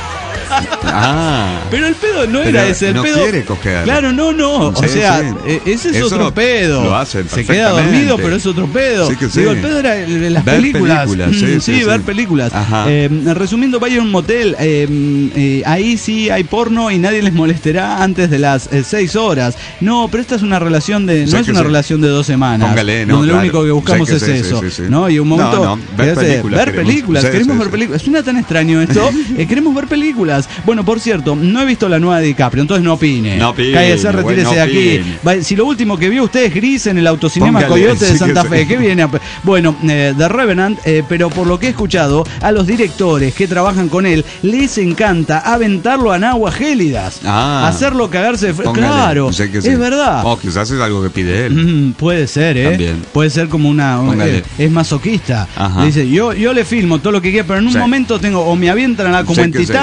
Ah, pero el pedo no era ese, el no pedo. Quiere coger. Claro, no, no. Sí, o sea, sí. ese es Eso otro pedo. Lo hacen Se queda dormido, pero es otro pedo. Sí que sí. Digo, el pedo era de las ver películas. películas. Sí, sí, sí, sí, ver sí. películas. Eh, resumiendo, vaya a un motel. Eh, eh, ahí sí hay porno y nadie les molestará antes de las eh, seis horas. No, pero esta es una relación de. No sí es una sí. relación de dos semanas. Póngale, no, donde claro. lo único que buscamos sí es que eso. Sí, sí, sí. ¿No? Y un momento. No, no, ver películas. Ver películas. Queremos ver películas. Suena tan extraño esto. eh, queremos ver películas. Bueno, por cierto, no he visto la nueva de DiCaprio, entonces no opine. No opine. Cállese, retírese no de aquí. Va, si lo último que vio usted es Gris en el autocinema Póngale, Coyote de Santa Fe, ¿qué viene? A... Bueno, eh, The Revenant, eh, pero por lo que he escuchado, a los directores que trabajan con él les encanta aventarlo a aguas gélidas. Ah, hacerlo cagarse de frío. Claro, sé que es sí. verdad. O quizás es algo que pide él. Mm, puede ser, ¿eh? También. Puede ser como una. Eh, es masoquista. Ajá. Le dice, yo, yo le filmo todo lo que quiera, pero en un sí. momento tengo, o me avientan a, como sé en Titanic,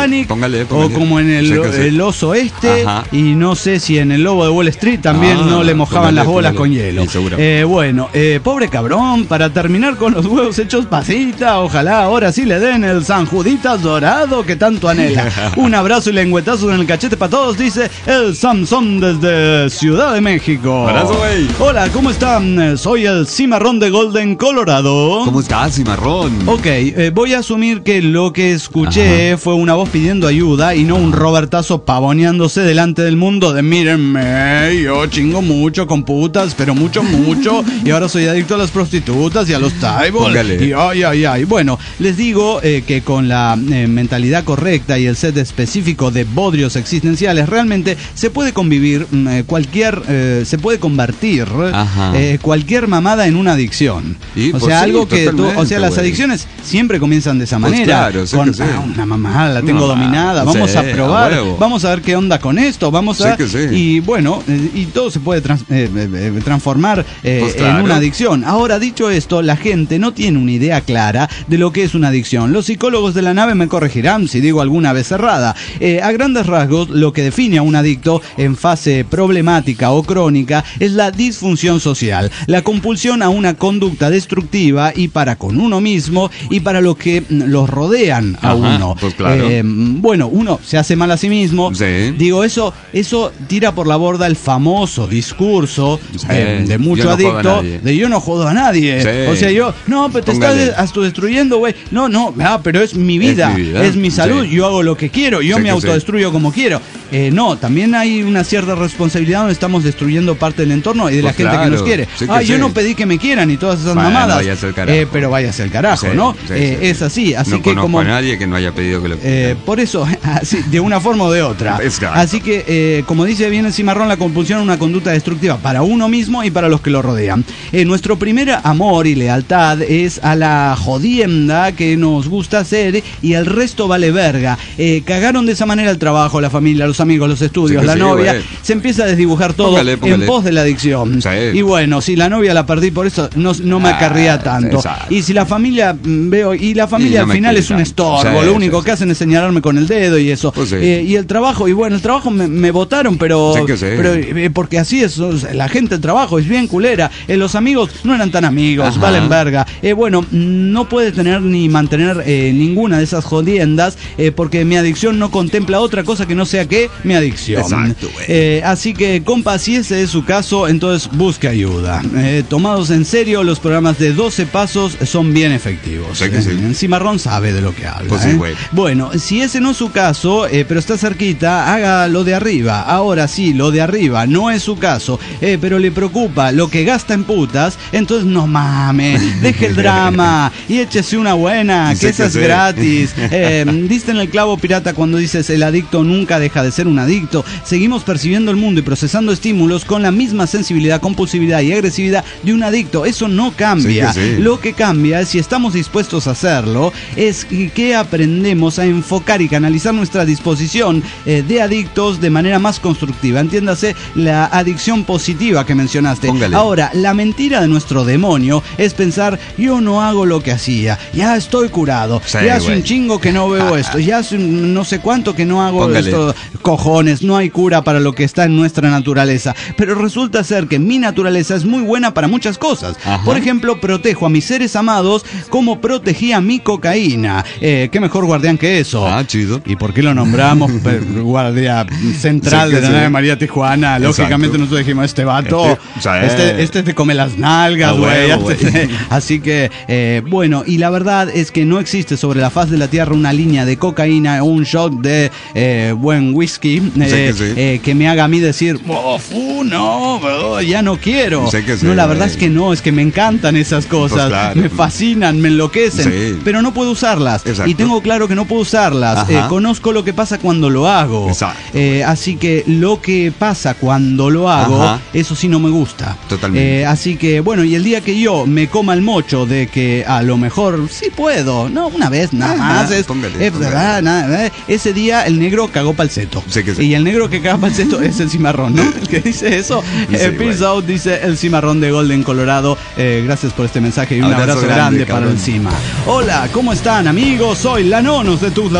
Póngale, póngale. O como en el, Sí que sí. el oso este. Ajá. Y no sé si en el lobo de Wall Street también Ah, no le mojaban póngale, las bolas póngale. con hielo. Sí, seguro. Eh, bueno, eh, pobre cabrón, para terminar con los huevos hechos pasita, ojalá ahora sí le den el San Juditas dorado que tanto anhela. Un abrazo y lengüetazo en el cachete para todos, dice el Samson desde Ciudad de México. Abrazo, güey. Hola, ¿cómo están? Soy el Cimarrón de Golden, Colorado. ¿Cómo estás, Cimarrón? Ok, eh, voy a asumir que lo que escuché fue una voz pidiendo ayuda y no un Robertazo pavoneándose delante del mundo de mírenme, yo chingo mucho con putas, pero mucho, mucho, y ahora soy adicto a las prostitutas y a los tables. Póngale. Y ay, ay, ay. Bueno, les digo eh, que con la eh, mentalidad correcta y el set específico de bodrios existenciales, realmente se puede convivir mm, eh, cualquier, eh, se puede convertir Ajá. eh, cualquier mamada en una adicción. Y, o pues, sea, sí, algo que tú, o sea, totalmente, las güey. adicciones siempre comienzan de esa Pues manera. claro, sí con que sí. ah, una mamada, la tengo Una mamada, dominada, vamos sí, a probar, a huevo. vamos a ver qué onda con esto, vamos Sí a que sí. y bueno, eh, y todo se puede trans- eh, eh, eh, transformar eh, Pues en claro. una adicción. Ahora, dicho esto, la gente no tiene una idea clara de lo que es una adicción. Los psicólogos de la nave me corregirán si digo alguna vez errada. Eh, a grandes rasgos, lo que define a un adicto en fase problemática o crónica es la disfunción social, la compulsión a una conducta destructiva y para con uno mismo y para los que mm, los rodean a Ajá, uno. pues claro. Eh, bueno, uno se hace mal a sí mismo. Sí. Digo, eso, eso tira por la borda el famoso discurso Sí. eh, de mucho Yo no jodo a adicto nadie. de yo no jodo a nadie. Sí. O sea, yo, no, pero te Póngale. estás hasta destruyendo, güey. No, no, ah, pero es mi vida, es mi mi, vida. salud, Sí. yo hago lo que quiero, yo Sí me que autodestruyo como quiero. Eh, no, también hay una cierta responsabilidad donde estamos destruyendo parte del entorno y de la Pues gente que claro. nos quiere. Sí que ah, yo sí. no pedí que me quieran y todas esas Bueno, mamadas. váyase al carajo. Eh, pero váyase al carajo, Sí, ¿no? sí, Eh, sí. es así, así no que conozco como a nadie que no haya pedido que lo eh, por eso, así, de una forma o de otra. Exacto. Así que, eh, como dice bien el Cimarrón, la compulsión es una conducta destructiva para uno mismo y para los que lo rodean. Eh, nuestro primer amor y lealtad es a la jodienda que nos gusta hacer y el resto vale verga. Eh, cagaron de esa manera el trabajo, la familia, los amigos, los estudios, Sí que la sí, novia. güey. Se empieza a desdibujar todo Póngale, póngale. en pos de la adicción. Sí. Y bueno, si la novia la perdí por eso, no, no me Ah, acarrea tanto. exacto. Y si la familia, mm, veo, y la familia Y no al me final quiere es un tanto. estorbo, Sí, lo sí, único sí. que hacen es señalarme con el dedo y eso. Pues sí. Eh, y el trabajo, y bueno, el trabajo me, me votaron, pero, Sí que sí. pero eh, porque así es, o sea, la gente del trabajo es bien culera. Eh, los amigos no eran tan amigos, Ajá. valen verga. Eh, bueno, no puede tener ni mantener eh, ninguna de esas jodiendas eh, porque mi adicción no contempla otra cosa que no sea que mi adicción. Exacto, güey. Eh, así que, compa, si ese es su caso, entonces busque ayuda. Eh, tomados en serio, los programas de doce pasos son bien efectivos. Sí que sí. Eh, Cimarrón sabe de lo que habla. Pues sí, ¿eh? güey. Bueno, si ese no es su caso, eh, pero está cerquita, haga lo de arriba. Ahora sí, lo de arriba no es su caso, eh, pero le preocupa lo que gasta en putas, entonces no mames, deje el drama y échese una buena, Sí que esa que es sí. gratis. Eh, diste en el clavo, pirata, cuando dices el adicto nunca deja de ser un adicto. Seguimos percibiendo el mundo y procesando estímulos con la misma sensibilidad, compulsividad y agresividad de un adicto. Eso no cambia. Sí que sí. Lo que cambia, si estamos dispuestos a hacerlo, es que aprendemos a enfocar y canalizar nuestra disposición eh, de adictos de manera más constructiva. Entiéndase la adicción positiva que mencionaste. Póngale. Ahora, la mentira de nuestro demonio es pensar, yo no hago lo que hacía, ya estoy curado, Sí, ya hace güey. un chingo que no veo esto, ya hace un no sé cuánto que no hago Póngale. esto. Cojones, no hay cura para lo que está en nuestra naturaleza. Pero resulta ser que mi naturaleza es muy buena para muchas cosas. Ajá. Por ejemplo, protejo a mis seres amados como protegía mi cocaína. Eh, ¿Qué mejor guardián que eso? Ah, chido. ¿Y por qué lo nombramos pe- guardia central Sí que de la sí. nave María Tijuana? Lógicamente Exacto. nosotros dijimos, este vato, Este, o sea, este, este te come las nalgas, A güey. huevo, este güey. te- Así que, eh, bueno, y la verdad es que no existe sobre la faz de la Tierra una línea de cocaína o un shot de eh, buen whisky eh, que sí. eh, que me haga a mí decir, oh, fu, no, oh, ya no quiero. Sé que sí, no, la verdad güey. es que no, es que me encantan esas cosas, Pues claro. me fascinan, me enloquecen, Sí. pero no puedo usarlas. Exacto. Y tengo claro que no puedo usarlas. Ajá. Eh, conozco lo que pasa cuando lo hago. Exacto. Eh, así que lo que pasa cuando lo hago, Ajá. eso sí no me gusta. Totalmente. Eh, así que, bueno, y el día que yo me coma el mocho de que a lo mejor sí puedo, no, una vez nada Ajá, más, es, póngale, es póngale. verdad, nada, eh, ese día el negro cagó pa'l seto. Sí que sí. Y el negro que caga pa'l seto es el cimarrón, ¿no? El que dice eso. Sí, Eh, Peace güey. out, dice el cimarrón de Golden, Colorado. Eh, gracias por este mensaje y un Abrazo abrazo, grande, grande, para cabrón. el cima. Hola, ¿cómo están, amigos? Soy la Nonos de Tuzla, Utier, Chiapas,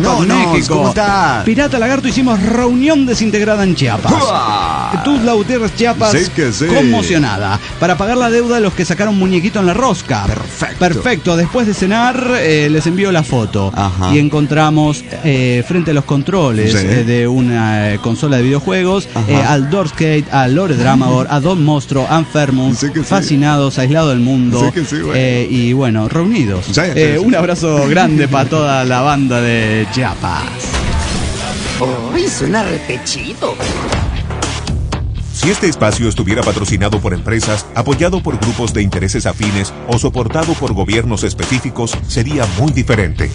Chiapas, Contanos, México. ¿cómo estás? Pirata Lagarto, hicimos reunión desintegrada en Chiapas. ¡Uah! Tuzla Gutiérrez, Chiapas, Sí que sí. conmocionada para pagar la deuda de los que sacaron muñequito en la rosca. Perfecto. Perfecto. Después de cenar, eh, les envío la foto. Ajá. Y encontramos eh, frente a los controles Sí. eh, de una eh, consola de videojuegos Ajá. eh, al Dorskate, a Lore Dramador, a Don Monstro, a Enfermum, Sí que sí. fascinados, aislados del mundo. Sí que sí, güey. eh, y bueno, reunidos. Sí, sí, Eh, sí. Un abrazo grande para toda la banda de Chiapas. ¡Uy, suena repechido! Si este espacio estuviera patrocinado por empresas, apoyado por grupos de intereses afines o soportado por gobiernos específicos, sería muy diferente.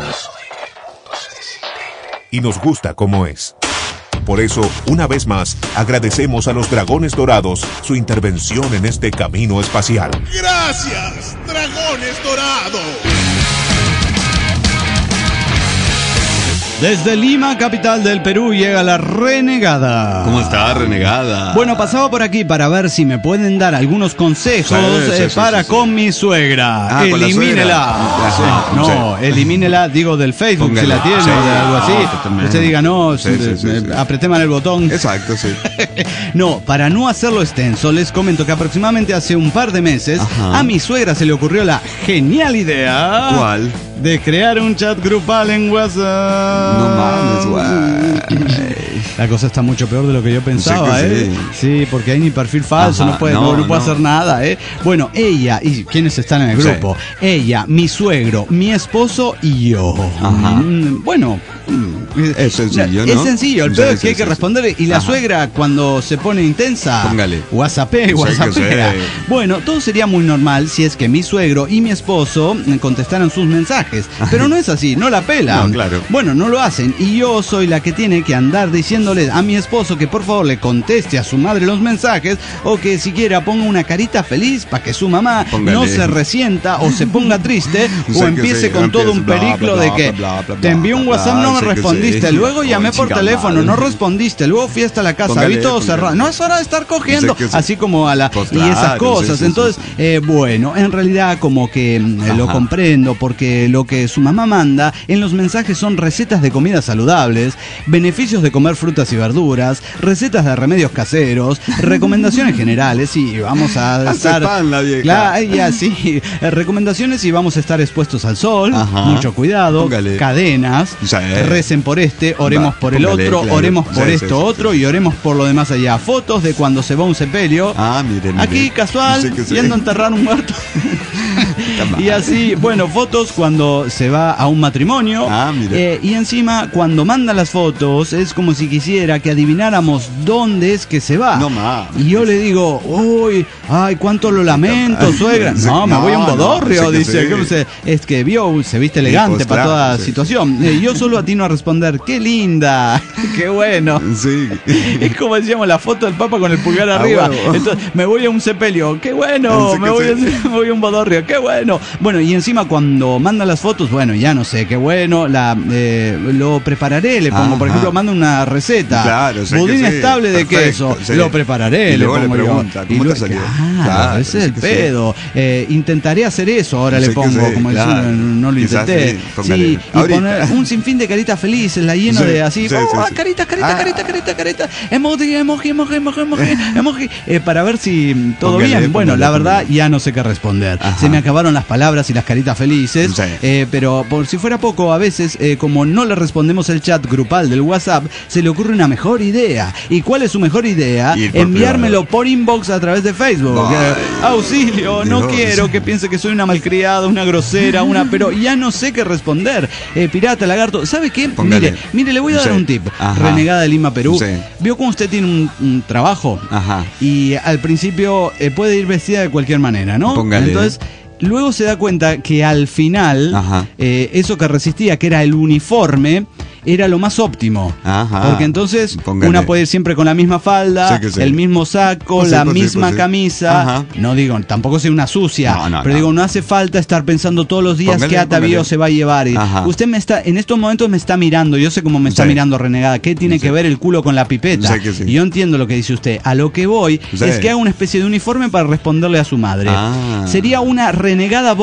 Y nos gusta como es. Por eso, una vez más, agradecemos a los Dragones Dorados su intervención en este camino espacial. Gracias, Dragones Dorados. Desde Lima, capital del Perú, llega la renegada. ¿Cómo está, renegada? Bueno, pasaba por aquí para ver si me pueden dar algunos consejos Sí, sí, eh, sí, para sí, sí. con mi suegra. Ah, con la Elimínela. suegra. Sí, Ajá, no, sí. elimínela, digo del Facebook, Póngale. si la tiene Sí, o de algo así. ah, también. Usted diga, no, Sí, sí, sí, eh, sí. apreté mal el botón. Exacto, sí. No, para no hacerlo extenso, les comento que aproximadamente hace un par de meses Ajá. a mi suegra se le ocurrió la genial idea. ¿Cuál? De crear un chat grupal en WhatsApp. No mames, güey. La cosa está mucho peor de lo que yo pensaba, Sí que ¿eh? Sí, porque hay ni perfil falso, Ajá, no puede, no, no, no puede no. hacer nada, ¿eh? Bueno, ella, y quienes están en el Sí. grupo, ella, mi suegro, mi esposo y yo. Ajá. Mm, bueno, mm, Es sencillo, Es ¿no? sencillo, el Sí, peor es sí, que hay que sí, responder. Y la Ajá. suegra, cuando se pone intensa, Póngale. WhatsAppé, Sí, WhatsAppea. que sí. Bueno, todo sería muy normal si es que mi suegro y mi esposo mm, contestaran sus mensajes. Pero no es así, no la pelan. No, claro. Bueno, no lo hacen. Y yo soy la que tiene que andar diciéndole a mi esposo que por favor le conteste a su madre los mensajes, o que siquiera ponga una carita feliz para que su mamá Póngale. no se resienta o se ponga triste Sí o que empiece sí, con todo un empiece, bla, periplo bla, de bla, que bla, bla, bla, te envié un bla, WhatsApp, no me sí que respondiste, sí. luego llamé Ay, por chica teléfono, madre. no respondiste, luego fui hasta la casa, Póngale, vi todo póngale. cerrado, no es hora de estar cogiendo, Sí que sí. así como a la Pues y esas claro, cosas. sí, sí, Entonces, sí, sí. eh, bueno, en realidad como que mm, lo Ajá. comprendo, porque lo que su mamá manda en los mensajes son recetas de comidas saludables, beneficios de comer frutas y verduras, recetas de remedios caseros, recomendaciones generales, y vamos a Hace estar pan la vieja. Claro, ya sí, eh, recomendaciones, y vamos a estar expuestos al sol, Ajá. mucho cuidado, Póngale. cadenas, Sí. recen por este, oremos Va, por el póngale, otro, claro. oremos por Sí, esto sí, sí, otro sí. y oremos por lo demás allá. Fotos de cuando se va un sepelio. Ah, mire, mire. Aquí casual, Sí que sí. yendo a enterrar un muerto. Y así, bueno, fotos cuando se va a un matrimonio. Ah, mire. Eh, y encima, cuando manda las fotos, es como si quisiera que adivináramos dónde es que se va. No más. Y yo le digo, uy, ay, cuánto lo lamento, suegra. Sí, No, me no, voy a un no, bodorrio, sí que dice. sí. ¿Cómo se- Es que vio, se viste elegante pues, para claro, toda sí. situación. Eh, yo solo atino a responder, qué linda, qué bueno. Sí. Es como decíamos la foto del Papa con el pulgar Ah, arriba. huevo. Entonces, me voy a un sepelio, qué bueno. Sí Me que voy, sí. a, me voy a un bodorrio, qué bueno. Bueno, y encima cuando manda las fotos, bueno, ya no sé, qué bueno. La, eh, lo prepararé, le pongo, por Ajá. ejemplo, manda una receta. Claro, sé budín que sí, estable de perfecto, queso. sí. Lo prepararé, Y le luego le pongo yo. pregunta, ¿cómo Y te salió? Claro, Claro, ese es sí el que sí. pedo. Eh, intentaré hacer eso, ahora Sé le que pongo, sí, como decir, claro. no lo Quizás intenté. sí, póngale. Sí, y Ahorita. poner un sinfín de caritas felices, la lleno Sí, de así, sí, oh, sí, ah, sí. carita, carita, Ah. carita, carita, carita, emoji, emoji, emoji, emoji, emoji, emoji, eh, para ver si mm, todo Póngale, bien. Bueno, póngale, la verdad póngale. ya no sé qué responder. Ajá. Se me acabaron las palabras y las caritas felices, Sí. eh, pero por si fuera poco, a veces, eh, como no le respondemos el chat grupal del WhatsApp, se le ocurre una mejor idea. ¿Y cuál es su mejor idea? Ir por Enviármelo privado. por inbox a través de Facebook. Ay. Eh, auxilio, no Dios. quiero que piense que soy una malcriada, una grosera, una, pero ya no sé qué responder. Eh, pirata, lagarto, ¿sabe qué? Póngale. Mire, mire, le voy a dar Sí. un tip. Ajá. Renegada de Lima, Perú. Sí. Vio cómo usted tiene un, un trabajo Ajá. y al principio eh, puede ir vestida de cualquier manera, ¿no? Póngale. Entonces, luego se da cuenta que al final, Ajá. eh, eso que resistía, que era el uniforme, era lo más óptimo. Ajá. Porque entonces Póngale. una puede ir siempre con la misma falda, Sí que sí. el mismo saco, Pues sí, la pues sí, misma pues sí. camisa. Ajá. No digo, tampoco sea una sucia, No, no, pero no. digo, no hace falta estar pensando todos los días Póngale, qué atavío póngale. se va a llevar. Y Ajá. usted me está, en estos momentos me está mirando, yo sé cómo me está Sí. mirando, renegada. ¿Qué tiene Sí. que ver el culo con la pipeta? Sí que sí. Y yo entiendo lo que dice usted. A lo que voy Sí. es que haga una especie de uniforme para responderle a su madre. Ah. Sería una renegada bot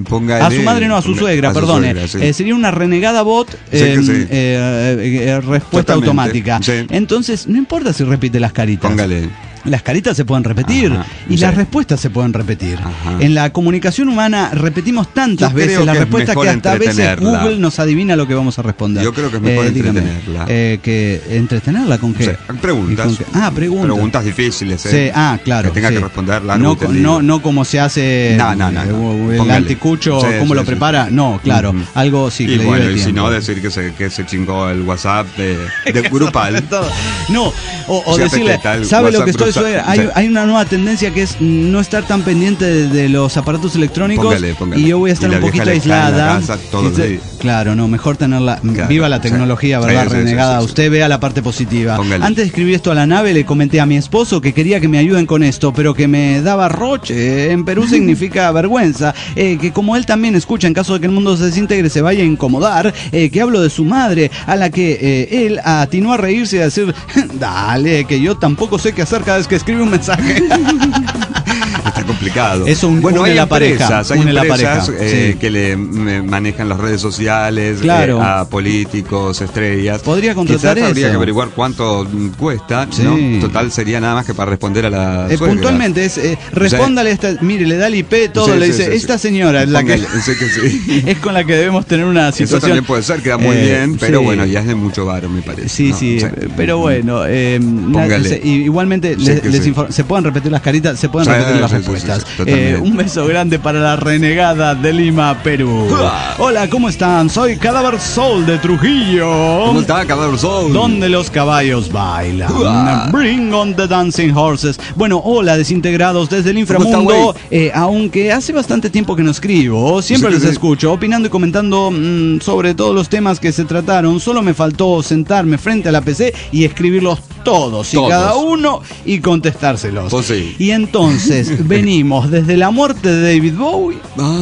Póngale, a su madre no, a su suegra, a su perdone. suegra, sí. eh, sería una renegada bot, Sí, eh, que sí. eh, eh, eh, respuesta Totalmente, automática. sí. Entonces, no importa si repite las caritas. Póngale. Las caritas se pueden repetir Ajá, y sí. las respuestas se pueden repetir. Ajá. En la comunicación humana repetimos tantas Yo veces creo la que es respuesta que mejor hasta a veces entretenerla. Google nos adivina lo que vamos a responder. Yo creo que es mejor dígame, entretenerla. eh, que ¿Entretenerla con qué? Sí, preguntas. ¿Y con qué? Ah, preguntas. Preguntas difíciles, ¿eh? Sí, ah, claro. Que tenga sí. que responder largo no, y tendido. no, no como se hace No, no, no, no. eh, el Póngale. anticucho, Sí, cómo sí, lo sí. prepara. No, claro. Ujú. Algo sí que Y le bueno, lleve y si tiempo. no, decir que se, que se chingó el WhatsApp de, de grupal. Todo. No, o, o Se decirle, apeteta el ¿sabe lo WhatsApp que estoy brutal? suegra? Hay, Sí. hay una nueva tendencia que es no estar tan pendiente de, de los aparatos electrónicos. Póngale, póngale. Y yo voy a estar Y la un poquito vieja le cae en la aislada. casa todos los Este- días. Claro, no, mejor tenerla. Claro, Viva la sí. tecnología, Sí, ¿verdad? sí, sí, Renegada. sí, sí. Usted vea la parte positiva. Póngale. Antes de escribir esto a la nave, le comenté a mi esposo que quería que me ayuden con esto, pero que me daba roche. En Perú significa vergüenza. Eh, que como él también escucha, en caso de que el mundo se desintegre, se vaya a incomodar, eh, que hablo de su madre, a la que eh, él atinó a reírse y a decir, dale, que yo tampoco sé qué hacer cada vez que escribe un mensaje. Está complicado. Eso un- bueno, une hay la pareja, empresas, hay une la empresas pareja, eh, sí. que le me, manejan las redes sociales Claro. eh, a políticos, estrellas. Podría contratar Quizás habría eso. que averiguar cuánto mm, cuesta, Sí. ¿no? Total sería nada más que para responder a la Eh, suegra. puntualmente es, eh, respóndale a esta, mire, le da el I P, todo, Sí, le sí, dice, sí, esta sí. señora es la que, Póngale, sé que sí. es con la que debemos tener una Eso situación. también puede ser, queda muy Eh, bien, pero sí. bueno, ya es de mucho varo, me parece. Sí, ¿no? sí, pero bueno, eh, na- Póngale. se- y- igualmente Sí, les- que les sí. infor- se pueden repetir las caritas, se pueden Sí, repetir las sí, sí, respuestas. sí, sí, totalmente. Eh, un beso grande para la renegada de Lima, Perú. Uah. Hola, ¿cómo están? Soy Cadáver Soul de Trujillo. ¿Cómo está, Cadáver Soul? Donde los caballos bailan. Uah. Bring on the dancing horses. Bueno, hola, desintegrados desde el ¿Cómo inframundo. está, güey? Eh, aunque hace bastante tiempo que no escribo, siempre Sí, les sí, sí. escucho, opinando y comentando mm, sobre todos los temas que se trataron. Solo me faltó sentarme frente a la P C y escribirlos todos, y Todos. cada uno, y contestárselos. Pues sí. Y entonces venimos desde la muerte de David Bowie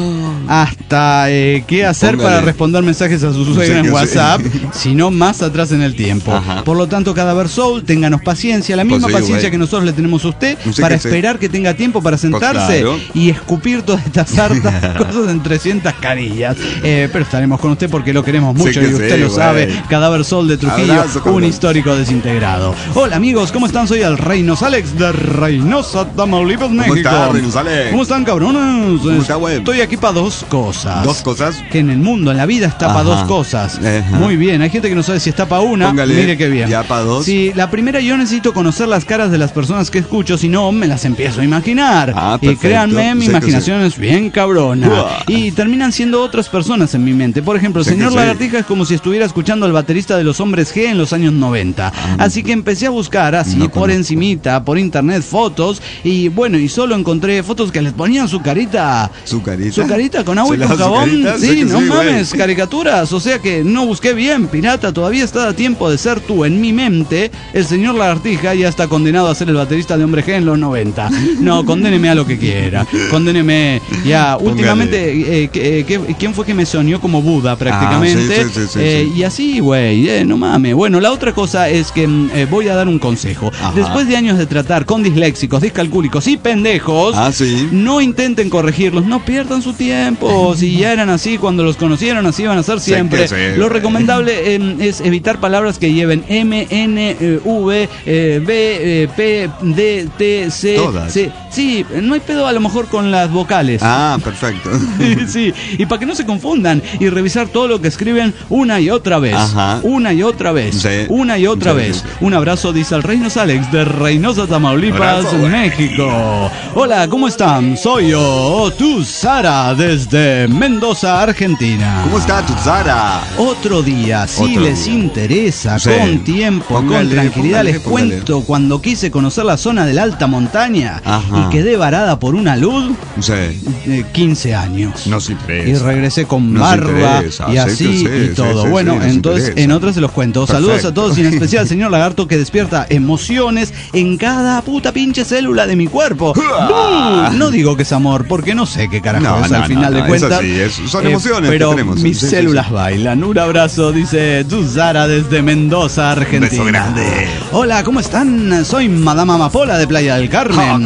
Ah, hasta eh, qué hacer Póngale. para responder mensajes a su Sí, suegra que en sí. WhatsApp, sino más atrás en el tiempo. Ajá. Por lo tanto, Cadáver Soul, ténganos paciencia, la misma Pues sí, paciencia güey. que nosotros le tenemos a usted, Sí, para que sí. esperar que tenga tiempo para sentarse claro. y escupir todas estas hartas cosas en trescientas carillas. Eh, pero estaremos con usted porque lo queremos Sí, mucho que y usted sí, lo güey. sabe. Cadáver Soul de Trujillo, Abrazo, un cabrón. histórico desintegrado. Hola amigos, ¿cómo están? Soy el Reynos Alex de Reynosa, Tamaulipas, México. está, Reynos Alex? ¿Cómo están, cabrones? ¿Cómo está, güey? Estoy aquí para dos cosas. Dos cosas. Que en el mundo, en la vida, está para Ajá. dos cosas. Ajá. Muy bien, hay gente que no sabe si está para una. Póngale, Mire qué bien. ya pa' dos. Sí, la primera, yo necesito conocer las caras de las personas que escucho, si no, me las empiezo a imaginar. Ah, y perfecto. créanme, mi Sé que imaginación es bien cabrona. Uah. Y terminan siendo otras personas en mi mente. Por ejemplo, el Sé que señor sí. Lagartija es como si estuviera escuchando al baterista de los Hombres G en los años noventa. Así que empecé a buscar así, No por conozco. encimita, por internet, fotos. Y bueno, y solo encontré fotos que les ponían su carita. Su carita. Su carita con agua y ¿Se con la da su jabón. carita? Sé Sí, que no sí, güey. mames, caricaturas. O sea que no busqué bien, pirata. Todavía está a tiempo de ser tú. En mi mente, el señor Lagartija ya está condenado a ser el baterista de Hombre G en los noventa. No, condéneme a lo que quiera. Condéneme ya. Últimamente, eh, que- eh, que- ¿quién fue que me soñó como Buda prácticamente? Ah, sí, sí, sí, sí, Eh, sí. Y así, güey, eh, no mames. Bueno, la otra cosa es que mm, eh, voy a dar un consejo. Ajá. Después de años de tratar con disléxicos, discalcúlicos y pendejos, Ah, sí. no intenten corregirlos, no pierdan su tiempo. Si ya eran así cuando los conocieron, así van a ser Sé siempre. que sí, Lo güey. recomendable eh, es evitar palabras que lleven M, N, eh, V, eh, B, eh, P, D, T, C, Todas. C. Sí, no hay pedo a lo mejor con las vocales. Ah, perfecto. Sí, y para que no se confundan y revisar todo lo que escriben una y otra vez. Ajá. Una y otra vez. Sí. Una y otra Sí, vez. sí, sí. Un abrazo, dice el Reynos Alex de Reynosa, Tamaulipas, Abrazo, güey. México. Hola, ¿cómo están? Soy yo, tu Sara, desde Mendoza, Argentina. ¿Cómo está tu Zara? Otro día, si Otro les día. interesa, Sí. con tiempo, Póngale, con tranquilidad, póngale, les póngale. cuento cuando quise conocer la zona de la alta montaña Ajá. y quedé varada por una luz Sí. de quince años. No se interesa. Y regresé con Nos barba interesa, y sí así que sí, y sí, todo. sí, bueno, sí, nos entonces interesa. en otras se los cuento. Saludos a Perfecto. todos y en especial al señor Lagarto que despierta emociones en cada puta pinche célula de mi cuerpo. ¡Uah! No, no digo que es amor, porque no sé qué carajo No, es no, al final no, de no, cuentas. es así, es- son Eh, emociones que pero tenemos. mis Sí, sí, células sí. bailan. Un abrazo, dice Tuzara desde Mendoza, Argentina. beso grande. Hola, ¿cómo están? Soy Madama Amapola de Playa del Carmen. Ah, ¿cómo está?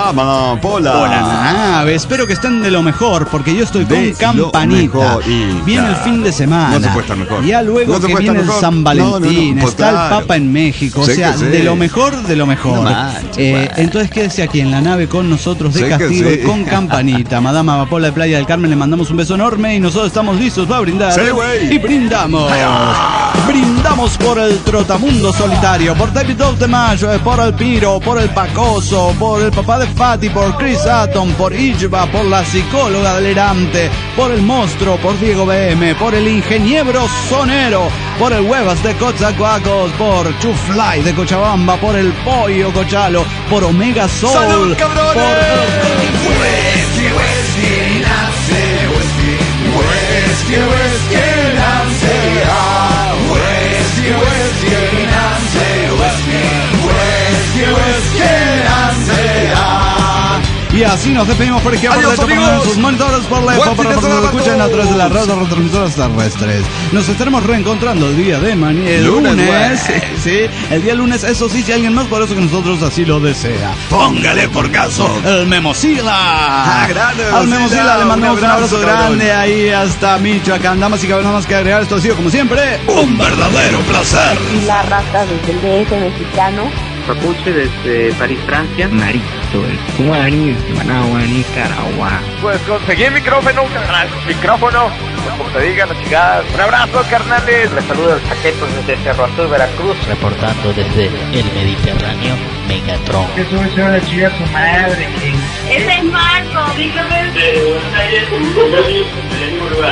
amapola. Hola, ah, espero que estén de lo mejor, porque yo estoy De con campanita. y, Viene claro, el fin de semana. No se puede estar mejor. Ya luego no que viene el San Valentín, no, no, no, está claro. el Papa en México. Sé O sea, que sí. de lo mejor, de lo mejor. No manches, eh, bueno. entonces quédese aquí en la nave con nosotros de Sé que castigo sí. y con campanita. Madama Amapola de Playa del Carmen, le mandamos un beso enorme y nosotros estamos listos para brindar. Sí, güey. Y brindamos. Brindamos por el Trotamundo Solitario, por David dos de Mayo, por el Piro, por el Pacoso, por el papá de Fati, por Chris Atom, por Ijba, por la psicóloga delirante, por el monstruo, por Diego B M, por el ingeniero sonero, por el Huevas de Coatzacoalcos, por Chufly de Cochabamba, por el Pollo Cochalo, por Omega Soul, ¡Salud, cabrones! por Whisky, whisky, Nancy, whisky, whisky, whisky, Nancy, ah, whisky, whisky, Nancy, whisky, whisky, whisky, Nancy, ah. Y así nos despedimos por izquierda, por Adiós, derecha, por amigos. sus monitores, por la Buen para fin de que nos semana escuchen a a través de las todos. radios retransmisoras terrestres. Nos estaremos reencontrando el día de mañana, el Lunes, lunes, güey. sí, el día lunes, eso sí, si alguien más, por eso que nosotros así lo desea. Póngale por caso el Memosila. Ah, grande, Al Memosila, Memosila le mandamos un un abrazo, abrazo cabrón. grande ahí hasta Michoacán. Damas y caballeros, nada más que agregar, esto ha sido como siempre un verdadero placer. Y la rata desde el D F mexicano. Papuche desde París, Francia. Marito, el Guaní, Managua, Nicaragua. Pues conseguí el micrófono, carnal. Micrófono, como te digan las chicas. Un abrazo, carnales. Les saludo el Saqueto desde Cerro Azul, Veracruz. Reportando desde el Mediterráneo, Megatron. Que sube se va a chingar su madre. Ese es Marco, dígame. De Buenos Aires, del mismo lugar.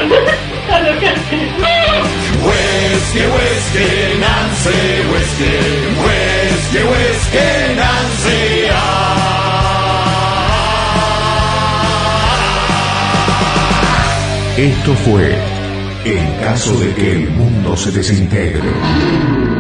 Whisky, whisky, Nancy, whisky, whisky, whisky, Nancy, ah. Esto fue En caso de que el mundo se desintegre.